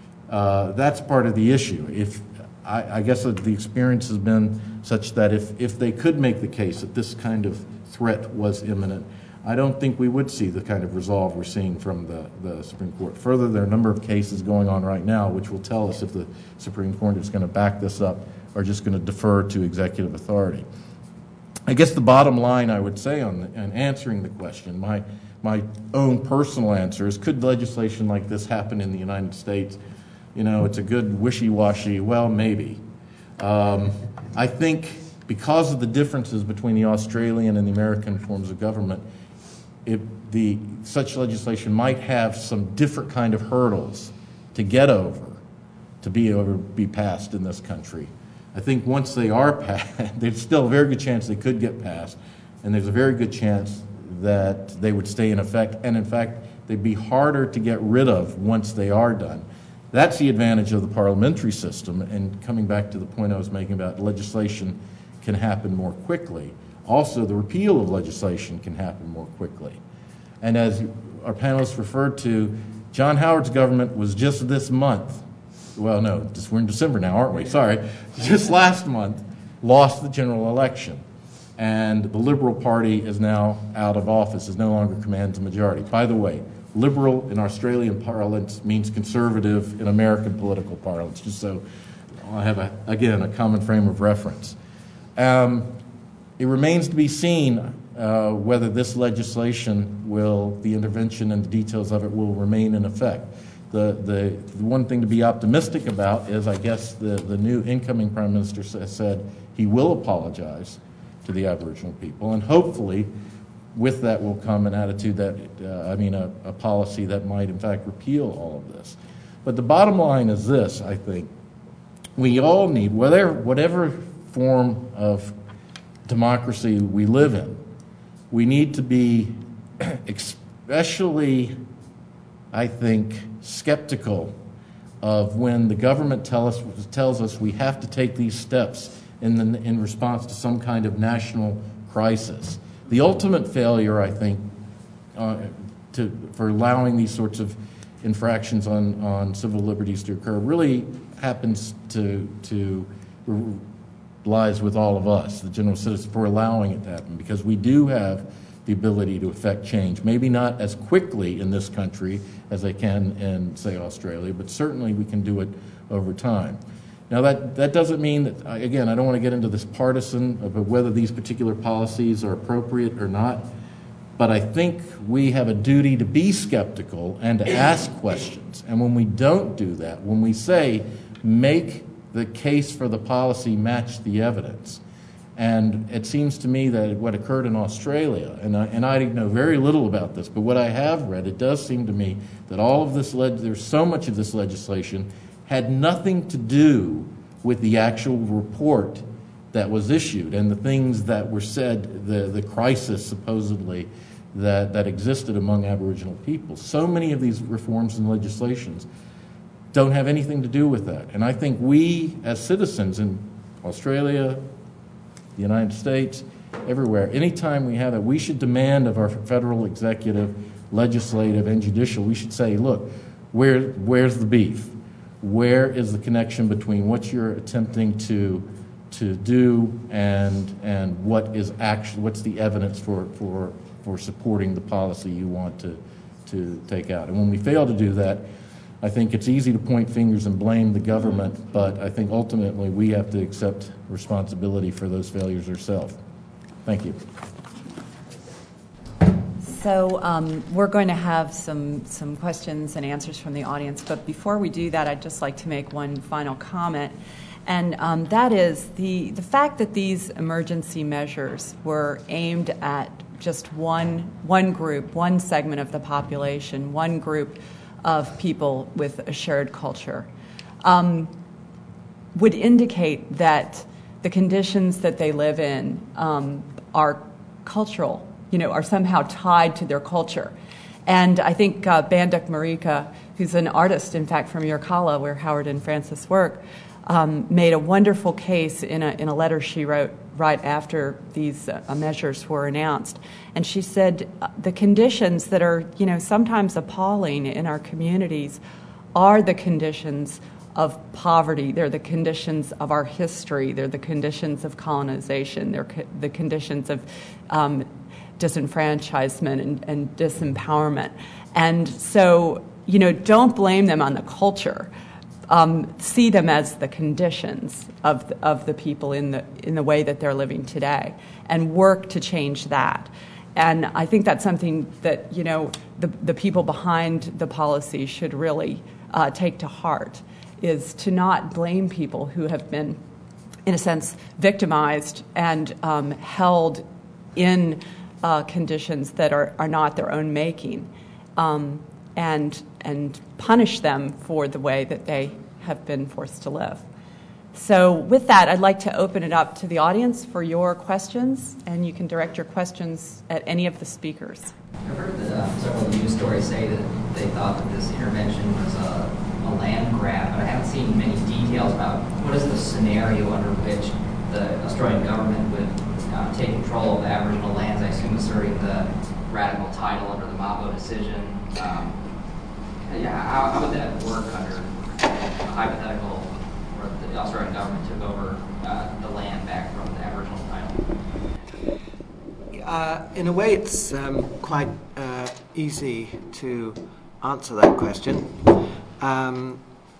uh, that's part of the issue. If I, I guess the experience has been such that if, if they could make the case that this kind of threat was imminent, I don't think we would see the kind of resolve we're seeing from the, the Supreme Court. Further, there are a number of cases going on right now which will tell us if the Supreme Court is going to back this up or just going to defer to executive authority. I guess the bottom line I would say on, the, on answering the question, my, my own personal answer is, could legislation like this happen in the United States? You know, it's a good wishy-washy, well, maybe. Um, I think because of the differences between the Australian and the American forms of government, It, the, such legislation might have some different kind of hurdles to get over, to be able to be passed in this country. I think once they are passed, there's still a very good chance they could get passed, and there's a very good chance that they would stay in effect, and in fact, they'd be harder to get rid of once they are done. That's the advantage of the parliamentary system, and coming back to the point I was making about legislation can happen more quickly. Also, the repeal of legislation can happen more quickly. And as our panelists referred to, John Howard's government was just this month, well, no, just, we're in December now, aren't we? Sorry. Just last month, lost the general election. And the Liberal Party is now out of office, is no longer commands a majority. By the way, liberal in Australian parlance means conservative in American political parlance, just so I have, a, again, a common frame of reference. Um, It remains to be seen uh, whether this legislation will, the intervention and the details of it will remain in effect. The, the, the one thing to be optimistic about is, I guess, the, the new incoming Prime Minister has said he will apologize to the Aboriginal people, and hopefully with that will come an attitude that, uh, I mean, a, a policy that might, in fact, repeal all of this. But the bottom line is this, I think. We all need, whatever, whatever form of democracy we live in, we need to be especially, I think, skeptical of when the government tell us, tells us we have to take these steps in, the, in response to some kind of national crisis. The ultimate failure, I think, uh, to, for allowing these sorts of infractions on, on civil liberties to occur really happens to, to lies with all of us, the general citizen, for allowing it to happen, because we do have the ability to affect change. Maybe not as quickly in this country as they can in, say, Australia, but certainly we can do it over time. Now, that, that doesn't mean that, again, I don't want to get into this partisan of whether these particular policies are appropriate or not, but I think we have a duty to be skeptical and to ask questions. And when we don't do that, when we say, make the case for the policy match the evidence, and it seems to me that what occurred in Australia, and I, and I know very little about this, but what I have read, it does seem to me that all of this, leg- there's so much of this legislation had nothing to do with the actual report that was issued and the things that were said, the, the crisis supposedly that, that existed among Aboriginal people. So many of these reforms and legislations don't have anything to do with that. And I think we, as citizens in Australia, the United States, everywhere, anytime we have it, we should demand of our federal executive, legislative, and judicial, we should say, look, where, where's the beef? Where is the connection between what you're attempting to to do and and what is actually, what's the evidence for, for, for supporting the policy you want to, to take out? And when we fail to do that, I think it's easy to point fingers and blame the government, but I think ultimately we have to accept responsibility for those failures ourselves. Thank you. So um, we're going to have some, some questions and answers from the audience, but before we do that, I'd just like to make one final comment, and um, that is the, the fact that these emergency measures were aimed at just one, one group, one segment of the population, one group of people with a shared culture, um, would indicate that the conditions that they live in um, are cultural, you know, are somehow tied to their culture. And I think uh, Banduk Marika, who's an artist, in fact, from Yirrkala, where Howard and Francis work, um, made a wonderful case in a, in a letter she wrote right after these uh, measures were announced. And she said uh, the conditions that are, you know, sometimes appalling in our communities are the conditions of poverty. They're the conditions of our history. They're the conditions of colonization. They're co- the conditions of um, disenfranchisement and, and disempowerment. And so, you know, don't blame them on the culture. Um, see them as the conditions of the, of the people in the in the way that they're living today, and work to change that. And I think that's something that, you know, the the people behind the policy should really uh, take to heart, is to not blame people who have been, in a sense, victimized and um, held in uh, conditions that are, are not their own making, um, and and punish them for the way that they have been forced to live. So with that, I'd like to open it up to the audience for your questions, and you can direct your questions at any of the speakers. I've heard that uh, several news stories say that they thought that this intervention was a, a land grab, but I haven't seen many details about what is the scenario under which the Australian government would uh, take control of Aboriginal lands, I assume asserting the radical title under the Mabo decision. Um, yeah, how, how would that work under a hypothetical where the Australian government took over uh, the land back from the Aboriginal title? Uh, in a way, it's um, quite uh, easy to answer that question. Um,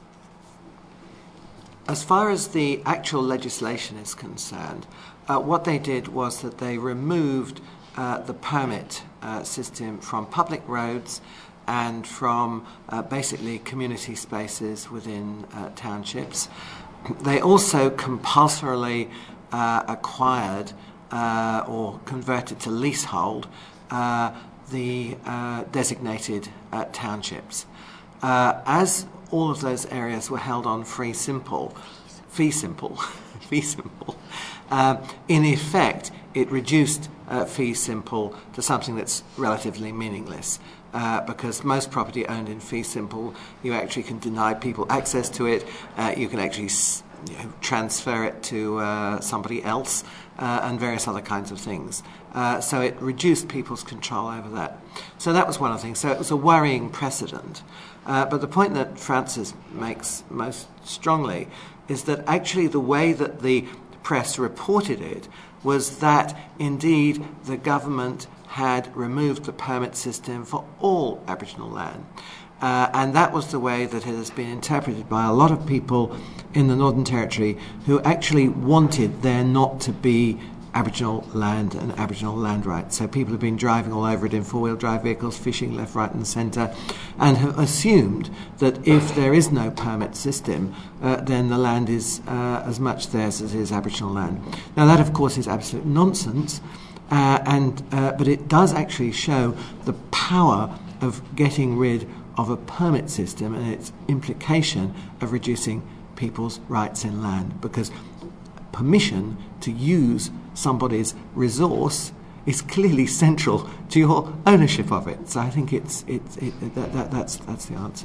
as far as the actual legislation is concerned, uh, what they did was that they removed uh, the permit uh, system from public roads and from uh, basically community spaces within uh, townships. They also compulsorily uh, acquired Uh, or converted to leasehold uh, the uh, designated uh, townships. Uh, as all of those areas were held on free simple, fee simple, fee simple, uh, in effect, it reduced uh, fee simple to something that's relatively meaningless. Uh, because most property owned in fee simple, you actually can deny people access to it. Uh, you can actually s- you know, transfer it to uh, somebody else, uh, and various other kinds of things. Uh, so it reduced people's control over that. So that was one of the things. So it was a worrying precedent. Uh, but the point that Francis makes most strongly is that actually the way that the press reported it was that indeed the government had removed the permit system for all Aboriginal land. Uh, and that was the way that it has been interpreted by a lot of people in the Northern Territory who actually wanted there not to be Aboriginal land and Aboriginal land rights. So people have been driving all over it in four-wheel drive vehicles, fishing left, right and centre, and have assumed that if there is no permit system, uh, then the land is uh, as much theirs as it is Aboriginal land. Now that, of course, is absolute nonsense. Uh, and uh, but it does actually show the power of getting rid of a permit system and its implication of reducing people's rights in land, because permission to use somebody's resource is clearly central to your ownership of it. So I think it's it's it, that, that that's that's the answer.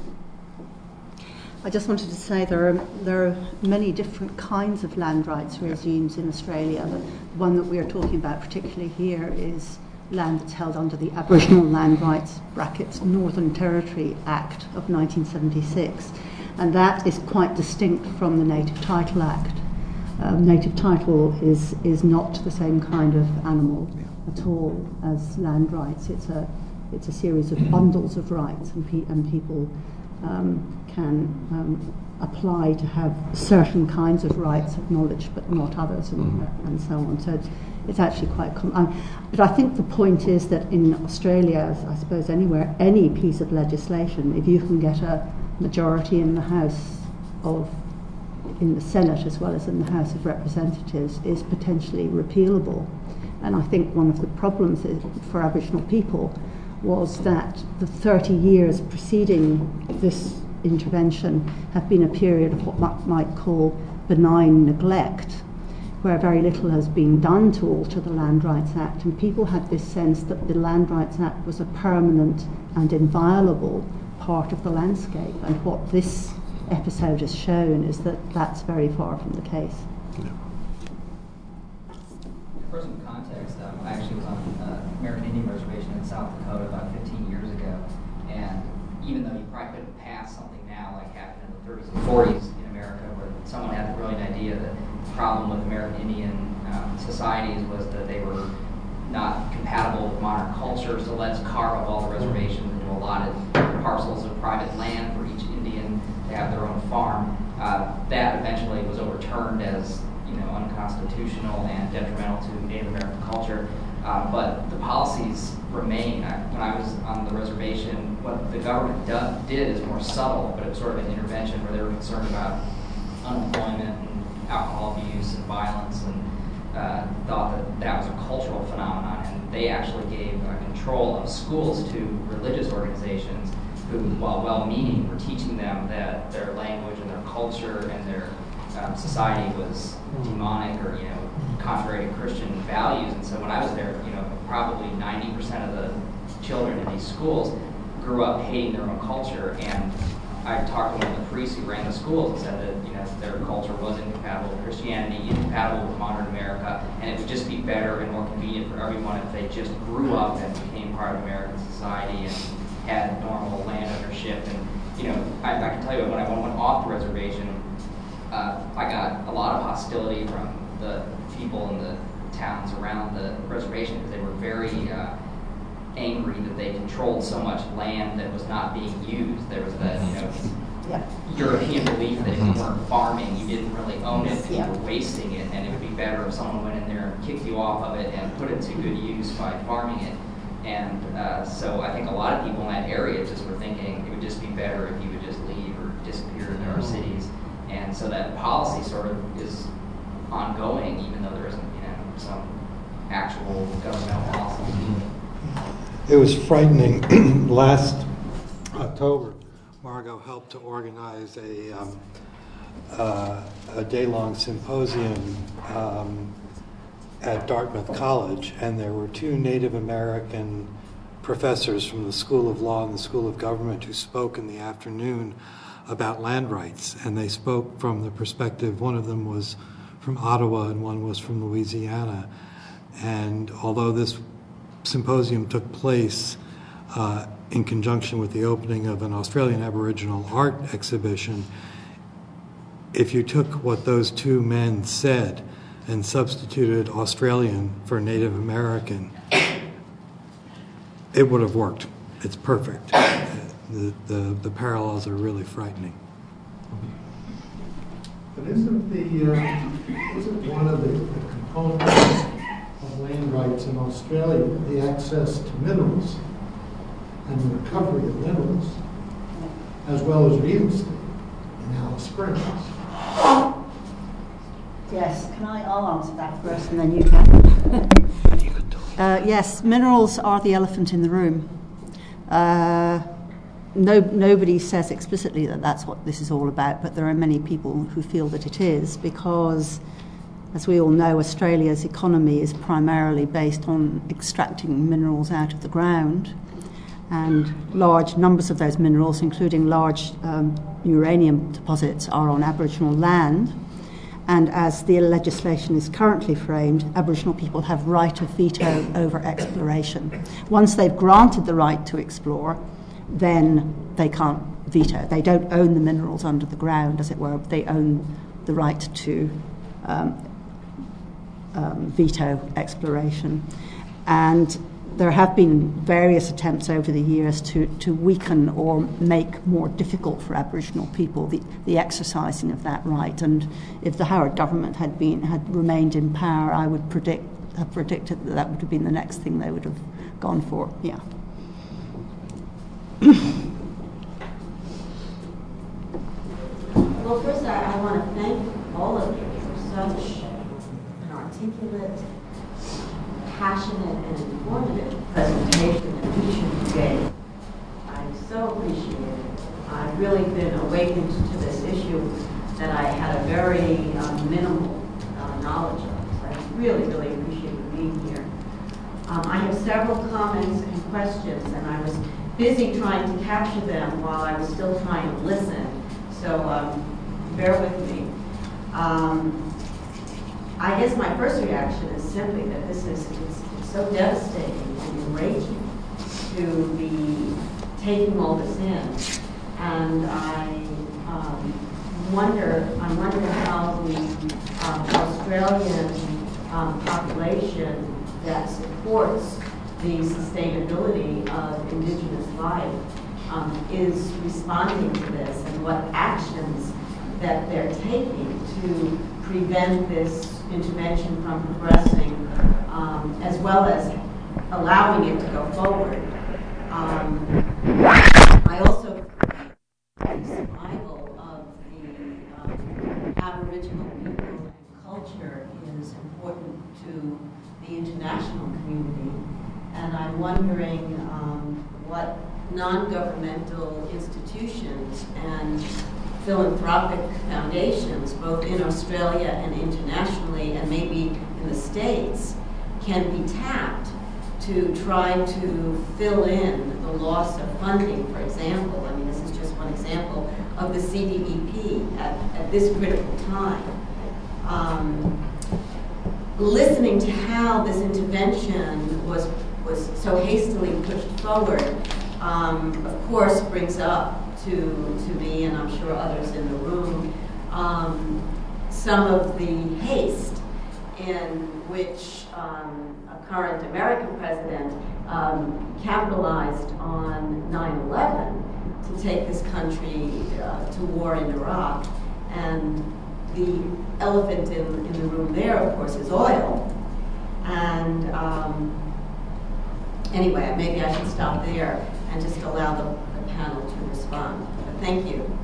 I just wanted to say there are there are many different kinds of land rights regimes in Australia. The one that we are talking about particularly here is land that's held under the Aboriginal Land Rights brackets Northern Territory Act of nineteen seventy-six, and that is quite distinct from the Native Title Act. Um, native title is is not the same kind of animal at all as land rights. It's a it's a series of bundles of rights, and pe- and people Um, can um, apply to have certain kinds of rights acknowledged but not others, and, uh, and so on. So it's, it's actually quite common. Um, but I think the point is that in Australia, as I suppose anywhere, any piece of legislation, if you can get a majority in the House of, in the Senate as well as in the House of Representatives, is potentially repealable. And I think one of the problems is, for Aboriginal people was that the thirty years preceding this intervention have been a period of what one might call benign neglect, where very little has been done to alter the Land Rights Act, and people had this sense that the Land Rights Act was a permanent and inviolable part of the landscape, and what this episode has shown is that that's very far from the case. Yeah. For some context, um, I actually was on uh, American Indian Reservation in South Dakota about fifteen years ago, and even though you probably couldn't pass something now like happened in the thirties and forties in America, where someone had the brilliant idea that the problem with American Indian um, societies was that they were not compatible with modern culture, so let's carve up all the reservations into allotted parcels of private land for each Indian to have their own farm. Uh, that eventually was overturned as you know, unconstitutional and detrimental to Native American culture. Uh, but the policies remain. I, when I was on the reservation, what the government do, did is more subtle, but it was sort of an intervention where they were concerned about unemployment and alcohol abuse and violence, and uh, thought that that was a cultural phenomenon. And they actually gave uh, control of schools to religious organizations who, while well-meaning, were teaching them that their language and their culture and their Um, society was demonic or, you know, contrary to Christian values. And so when I was there, you know, probably ninety percent of the children in these schools grew up hating their own culture. And I talked to one of the priests who ran the schools and said that, you know, their culture was incompatible with Christianity, incompatible with modern America, and it would just be better and more convenient for everyone if they just grew up and became part of American society and had normal land ownership. And, you know, I, I can tell you when I went off the reservation, Uh, I got a lot of hostility from the people in the towns around the reservation because they were very uh, angry that they controlled so much land that was not being used. There was that, you know, yeah. European belief that if you weren't farming, you didn't really own it, yeah. you were wasting it, and it would be better if someone went in there and kicked you off of it and put it to good use by farming it. And uh, so I think a lot of people in that area just were thinking it would just be better if you would just leave or disappear into our cities. And so that policy sort of is ongoing, even though there isn't, you know, some actual governmental policy. It was frightening. Last October, Margot helped to organize a um, uh, a day-long symposium um, at Dartmouth College, and there were two Native American professors from the School of Law and the School of Government who spoke in the afternoon about land rights, and they spoke from the perspective, one of them was from Ottawa and one was from Louisiana. And although this symposium took place uh, in conjunction with the opening of an Australian Aboriginal art exhibition, if you took what those two men said and substituted Australian for Native American, it would have worked. It's perfect. The, the, the parallels are really frightening. But isn't the uh, isn't one of the, the components of land rights in Australia the access to minerals and the recovery of minerals, as well as real estate in Alice Springs? Yes, can I? I'll answer that first and then you can. uh, yes, minerals are the elephant in the room. Uh, no, nobody says explicitly that that's what this is all about, but there are many people who feel that it is because, as we all know, Australia's economy is primarily based on extracting minerals out of the ground, and large numbers of those minerals, including large um, uranium deposits, are on Aboriginal land. And as the legislation is currently framed, Aboriginal people have right of veto over exploration. Once they've granted the right to explore, then they can't veto. They don't own the minerals under the ground, as it were. They own the right to um, um, veto exploration. And there have been various attempts over the years to, to weaken or make more difficult for Aboriginal people the, the exercising of that right. And if the Howard government had been had remained in power, I would predict have predicted that that would have been the next thing they would have gone for. Yeah. Well, first I, I want to thank all of you for such an articulate, passionate and informative presentation that each of you gave. I so appreciate it. I've really been awakened to this issue that I had a very um, minimal uh, knowledge of. So I really, really appreciate you being here. Um, I have several comments and questions, and I was busy trying to capture them while I was still trying to listen. So um, bear with me. Um, I guess my first reaction is simply that this is it's, it's so devastating and enraging to be taking all this in, and I um, wonder I'm wondering how the um, Australian um, population that supports the sustainability of Indigenous life um, is responding to this, and what actions that they're taking to prevent this intervention from progressing, um, as well as allowing it to go forward. Um, I also think the survival of the um, Aboriginal people and culture is important to the international community, and I'm wondering um, what non-governmental institutions and philanthropic foundations, both in Australia and internationally, and maybe in the States, can be tapped to try to fill in the loss of funding, for example. I mean, this is just one example of the C D E P at, at this critical time. Um, listening to how this intervention was, was so hastily pushed forward, um, of course, brings up to, to me, and I'm sure others in the room, um, some of the haste in which um, a current American president um, capitalized on nine eleven to take this country uh, to war in Iraq. And the elephant in, in the room there, of course, is oil. And um, anyway, maybe I should stop there and just allow the panel to respond. But thank you.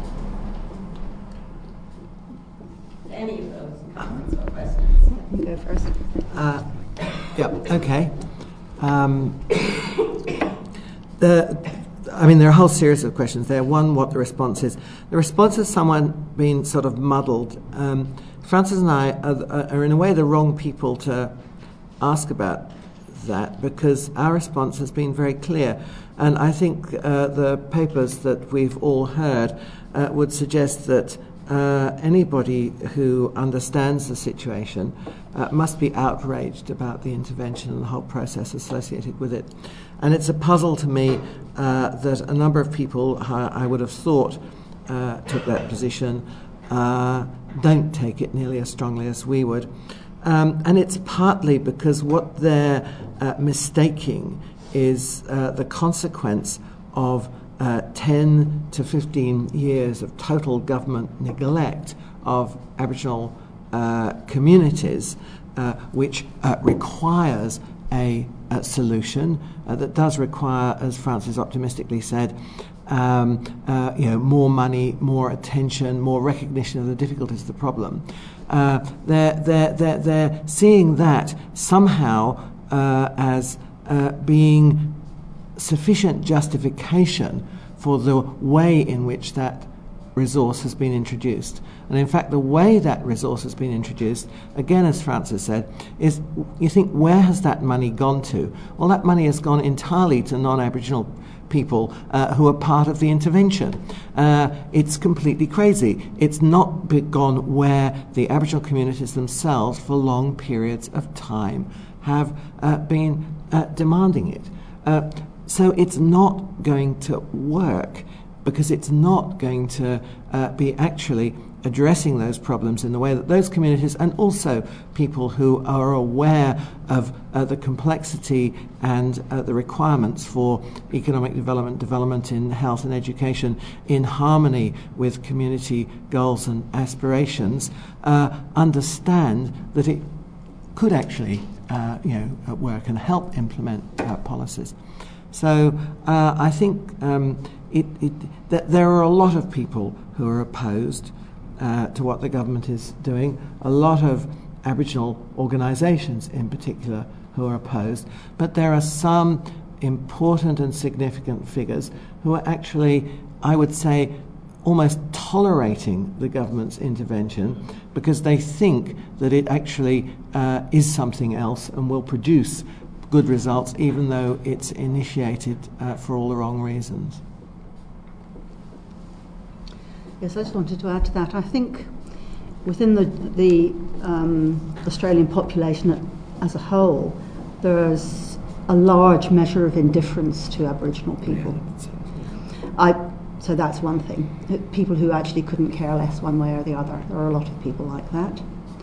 Any of those comments or questions? You go first. Uh, yeah, okay. Um, the, I mean, there are a whole series of questions there. One, what the response is. The response is someone being sort of muddled. Um, Frances and I are, are, in a way, the wrong people to ask about that, because our response has been very clear. And I think uh, the papers that we've all heard uh, would suggest that uh, anybody who understands the situation uh, must be outraged about the intervention and the whole process associated with it. And it's a puzzle to me uh, that a number of people uh, I would have thought uh, took that position uh, don't take it nearly as strongly as we would. Um, and it's partly because what they're uh, mistaking is uh, the consequence of uh, ten to fifteen years of total government neglect of Aboriginal uh, communities, uh, which uh, requires a, a solution uh, that does require, as Frances optimistically said, um, uh, you know, more money, more attention, more recognition of the difficulties of the problem. Uh, they're, they're, they're, they're seeing that somehow uh, as uh, being sufficient justification for the way in which that resource has been introduced. And in fact, the way that resource has been introduced, again, as Frances said, is you think, where has that money gone to? Well, that money has gone entirely to non-Aboriginal people uh, who are part of the intervention. Uh, it's completely crazy. It's not be- gone where the Aboriginal communities themselves, for long periods of time, have uh, been uh, demanding it. Uh, so it's not going to work, because it's not going to uh, be actually addressing those problems in the way that those communities, and also people who are aware of uh, the complexity and uh, the requirements for economic development, development in health and education, in harmony with community goals and aspirations, uh, understand that it could actually uh, you know, work and help implement uh, policies. So uh, I think um, it, it, that there are a lot of people who are opposed uh, to what the government is doing, a lot of Aboriginal organisations in particular who are opposed, but there are some important and significant figures who are actually, I would say, almost tolerating the government's intervention because they think that it actually uh, is something else and will produce good results, even though it's initiated uh, for all the wrong reasons. Yes, I just wanted to add to that. I think within the, the um, Australian population as a whole, there's a large measure of indifference to Aboriginal people. I, so that's one thing. People who actually couldn't care less one way or the other. There are a lot of people like that.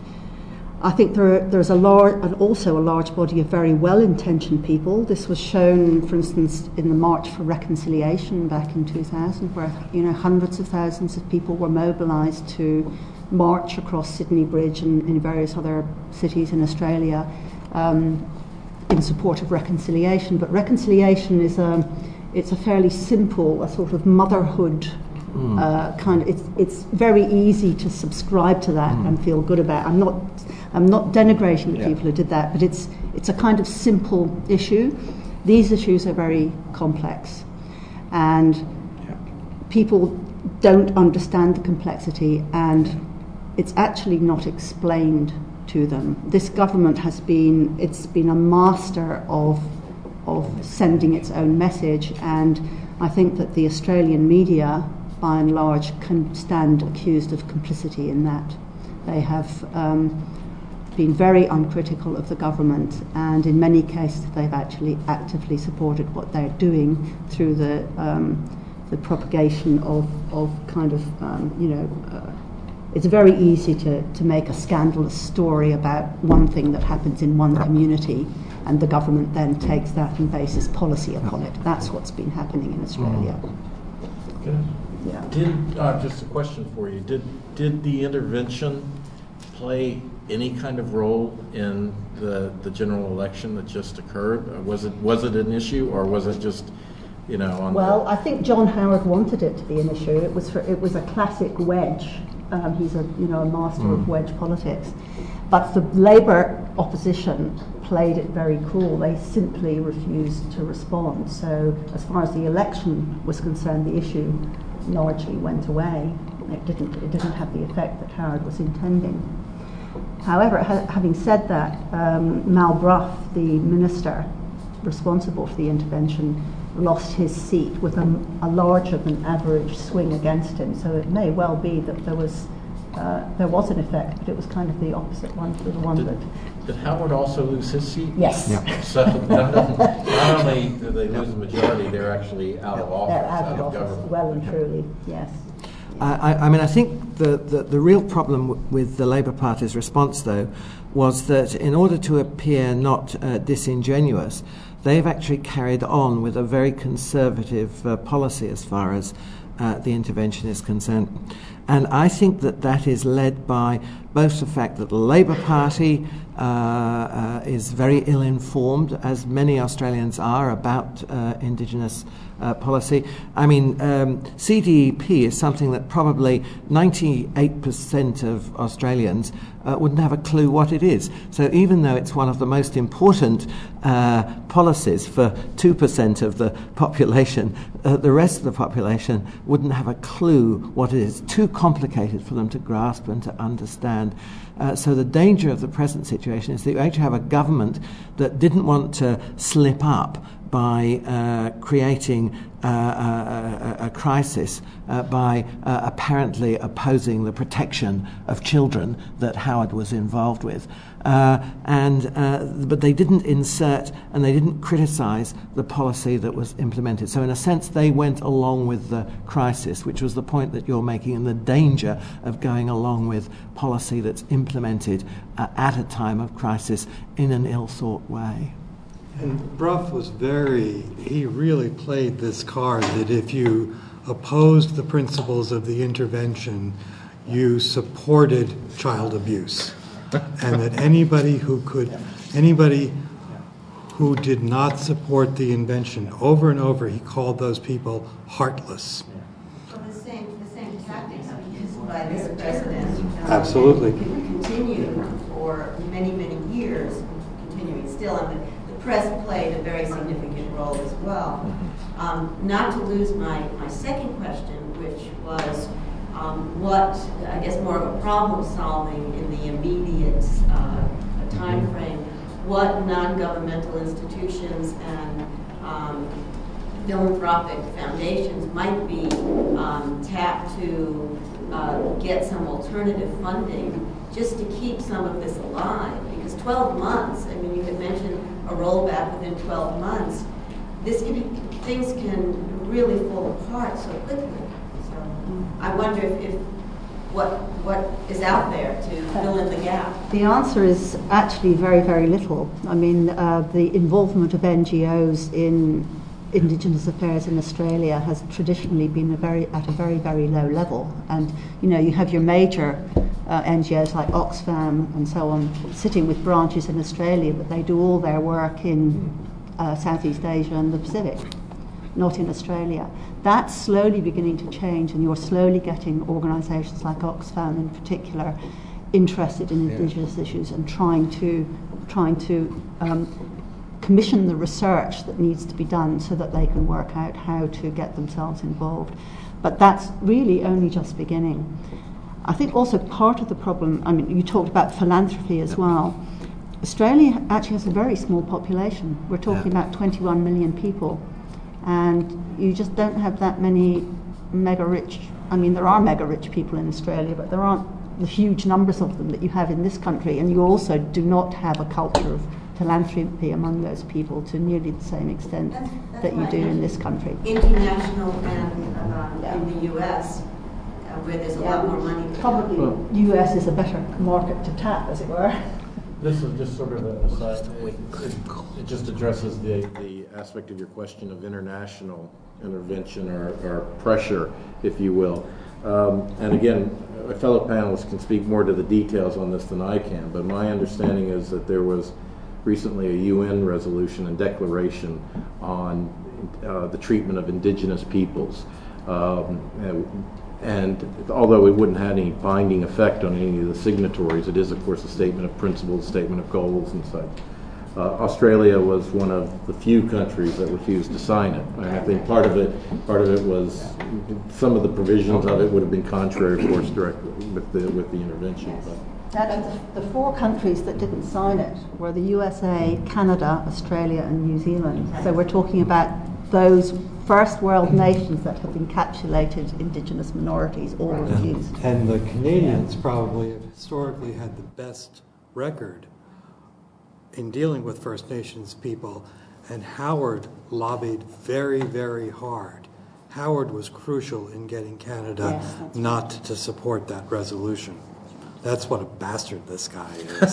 I think there, there's a large, and also a large body of very well-intentioned people. This was shown, for instance, in the March for Reconciliation back in two thousand, where you know hundreds of thousands of people were mobilised to march across Sydney Bridge and in various other cities in Australia um, in support of reconciliation. But reconciliation is a, it's a fairly simple, a sort of motherhood. Mm. Uh, kind of, it's it's very easy to subscribe to that mm. and feel good about. I'm not I'm not denigrating the yeah. people who did that, but it's it's a kind of simple issue. These issues are very complex, and yeah. people don't understand the complexity, and it's actually not explained to them. This government has been it's been a master of of sending its own message, and I think that the Australian media, by and large, can stand accused of complicity in that. They have um, been very uncritical of the government, and in many cases they've actually actively supported what they're doing through the um, the propagation of, of kind of, um, you know, uh, it's very easy to, to make a scandalous story about one thing that happens in one community, and the government then takes that and bases policy upon it. That's what's been happening in Australia. Okay. Yeah. Did uh, just a question for you? Did did the intervention play any kind of role in the the general election that just occurred? Uh, was it was it an issue, or was it just, you know? On well, the... I think John Howard wanted it to be an issue. It was for, it was a classic wedge. Um, he's a you know a master mm. of wedge politics. But the Labour opposition played it very cool. They simply refused to respond. So as far as the election was concerned, the issue largely went away. It didn't, it didn't have the effect that Howard was intending. However, ha- having said that, um, Mal Brough, the minister responsible for the intervention, lost his seat with a, a larger than average swing against him. So it may well be that there was uh, there was an effect, but it was kind of the opposite one to the one did, that. Did Howard also lose his seat? Yes. Yeah. So not, not only do they lose the majority, they're actually out of office. They're out of office, government. well and truly, yes. I, I mean, I think the, the, the real problem w- with the Labour Party's response, though, was that in order to appear not uh, disingenuous, they've actually carried on with a very conservative uh, policy as far as uh, the intervention is concerned. And I think that that is led by both the fact that the Labour Party uh, uh, is very ill-informed, as many Australians are, about uh, Indigenous uh, policy. I mean, um, C D E P is something that probably ninety-eight percent of Australians uh, wouldn't have a clue what it is. So even though it's one of the most important uh, policies for two percent of the population, uh, the rest of the population wouldn't have a clue what it is. It's too complicated for them to grasp and to understand. Uh, so the danger of the present situation is that you actually have a government that didn't want to slip up by uh, creating uh, a, a, a crisis uh, by uh, apparently opposing the protection of children that Howard was involved with. Uh, and uh, but they didn't insert and they didn't criticise the policy that was implemented. So in a sense, they went along with the crisis, which was the point that you're making, and the danger of going along with policy that's implemented uh, at a time of crisis in an ill-thought way. And Brough was very, he really played this card that if you opposed the principles of the intervention, you supported child abuse. And that anybody who could, anybody who did not support the invention, over and over, he called those people heartless. Well, the same, the same tactics used by this president. Um, Absolutely. Continued for many, many years, continuing still. And the, the press played a very significant role as well. Um, not to lose my, my second question, which was um, what, I guess, more of a problem solving in the immediate uh, time frame, what non-governmental institutions and um, philanthropic foundations might be um, tapped to uh, get some alternative funding just to keep some of this alive. Because twelve months, I mean, you could mention a rollback within twelve months. This can be, things can really fall apart so quickly. So I wonder if, if what what is out there to fill in the gap. The answer is actually very, very little. I mean, uh, the involvement of N G Os in Indigenous affairs in Australia has traditionally been a very at a very, very low level. And, you know, you have your major uh, N G Os like Oxfam and so on sitting with branches in Australia, but they do all their work in uh, Southeast Asia and the Pacific, not in Australia. That's slowly beginning to change, and you're slowly getting organisations like Oxfam in particular interested in Indigenous yeah. issues and trying to trying to um, commission the research that needs to be done so that they can work out how to get themselves involved. But that's really only just beginning. I think also part of the problem, I mean, you talked about philanthropy as well. Australia actually has a very small population. We're talking yeah. about twenty-one million people. And you just don't have that many mega rich, I mean, there are mega rich people in Australia, but there aren't the huge numbers of them that you have in this country. And you also do not have a culture of philanthropy among those people to nearly the same extent that's, that's that you do in this country. International and uh, yeah. in the U S, uh, where there's a yeah. lot more money. Probably well, U S is a better market to tap, as it were. This is just sort of a aside. It, it, it just addresses the, the aspect of your question of international intervention or, or pressure, if you will. Um, and again, my fellow panelists can speak more to the details on this than I can, but my understanding is that there was recently a U N resolution and declaration on uh, the treatment of indigenous peoples. Um, And although it wouldn't have any binding effect on any of the signatories, it is, of course, a statement of principles, statement of goals, and such. Uh, Australia was one of the few countries that refused to sign it. And I think part of it, part of it was some of the provisions of it would have been contrary, of course, directly with the with the intervention. But. Actually, the, the four countries that didn't sign it were the U S A, Canada, Australia, and New Zealand. So we're talking about those first world nations that have encapsulated indigenous minorities all refused. And the Canadians probably have historically had the best record in dealing with First Nations people, and Howard lobbied very, very hard. Howard was crucial in getting Canada yes, not right. to support that resolution. That's what a bastard this guy is.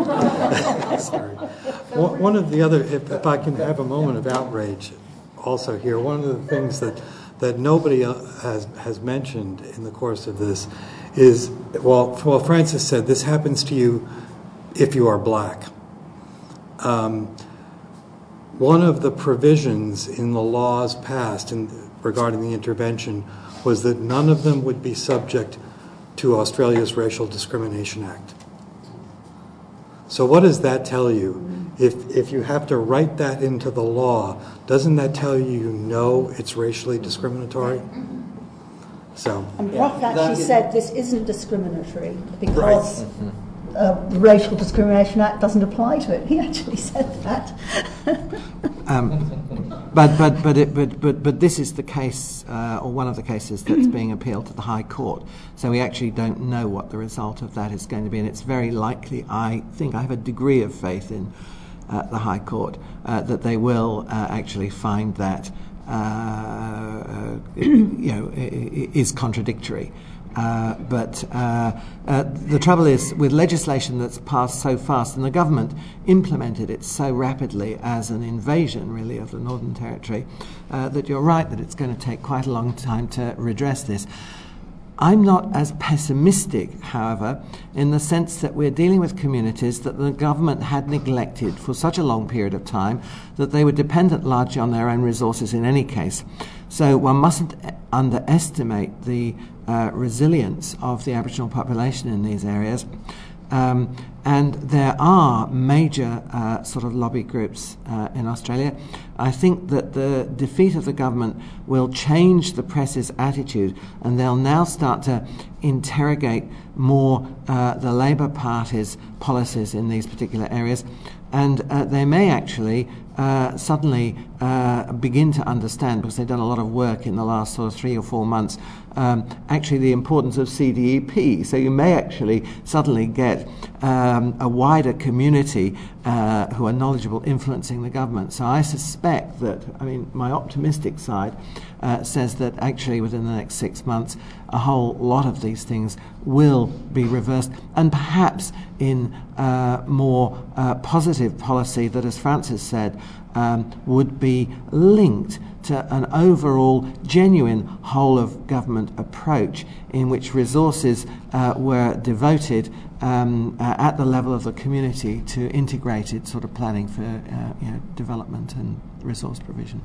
Sorry. One of the other, if, if I can have a moment of outrage also here, one of the things that, that nobody has, has mentioned in the course of this is, well, well, Francis said, this happens to you if you are black. Um, one of the provisions in the laws passed in, regarding the intervention was that none of them would be subject to Australia's Racial Discrimination Act. So what does that tell you? If if you have to write that into the law, doesn't that tell you you know it's racially discriminatory? So and Brock yeah, actually said this isn't discriminatory because right. uh, the Racial Discrimination Act doesn't apply to it. He actually said that. um, but but but, it, but but but this is the case, uh, or one of the cases that's being appealed to the High Court. So we actually don't know what the result of that is going to be, and it's very likely. I think I have a degree of faith in uh, the High Court uh, that they will uh, actually find that uh, uh, you know is contradictory. Uh, but uh, uh, the trouble is, with legislation that's passed so fast, and the government implemented it so rapidly as an invasion, really, of the Northern Territory, uh, that you're right that it's going to take quite a long time to redress this. I'm not as pessimistic, however, in the sense that we're dealing with communities that the government had neglected for such a long period of time that they were dependent largely on their own resources in any case. So one mustn't underestimate the uh, resilience of the Aboriginal population in these areas. Um, and there are major uh, sort of lobby groups uh, in Australia. I think that the defeat of the government will change the press's attitude, and they'll now start to interrogate more uh, the Labor Party's policies in these particular areas. And uh, they may actually uh, suddenly uh, begin to understand, because they've done a lot of work in the last sort of three or four months, um, actually the importance of C D E P. So you may actually suddenly get um, a wider community uh, who are knowledgeable influencing the government. So I suspect that, I mean, my optimistic side uh, says that actually within the next six months, a whole lot of these things will be reversed, and perhaps in uh, more uh, positive policy that, as Francis said, um, would be linked to an overall genuine whole-of-government approach in which resources uh, were devoted um, uh, at the level of the community to integrated sort of planning for uh, you know, development and resource provision.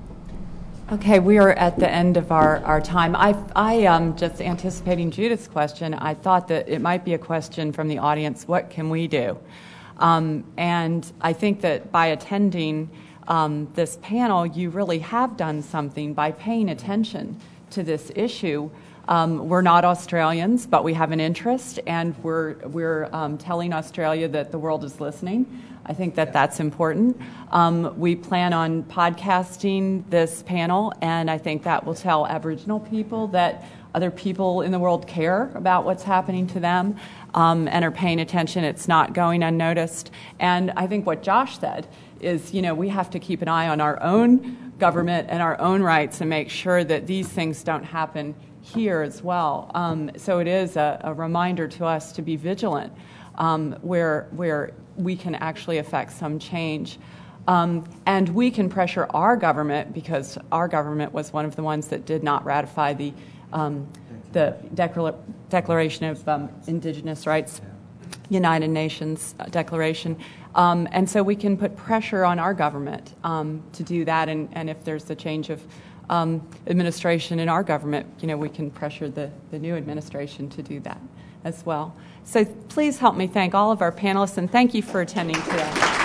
Okay, we are at the end of our, our time. I, I um, just anticipating Judith's question, I thought that it might be a question from the audience, what can we do? Um, and I think that by attending um, this panel, you really have done something by paying attention to this issue. Um, we're not Australians, but we have an interest, and we're, we're um, telling Australia that the world is listening. I think that that's important. Um, we plan on podcasting this panel, and I think that will tell Aboriginal people that other people in the world care about what's happening to them um, and are paying attention. It's not going unnoticed. And I think what Josh said is, you know, we have to keep an eye on our own government and our own rights and make sure that these things don't happen here as well. Um, so it is a, a reminder to us to be vigilant um, where where we can actually affect some change. Um, and we can pressure our government, because our government was one of the ones that did not ratify the um, the Decla- Declaration of um, Indigenous Rights, United Nations Declaration. Um, and so we can put pressure on our government um, to do that. And, and if there's a change of um, administration in our government, you know, we can pressure the, the new administration to do that as well. So please help me thank all of our panelists, and thank you for attending today.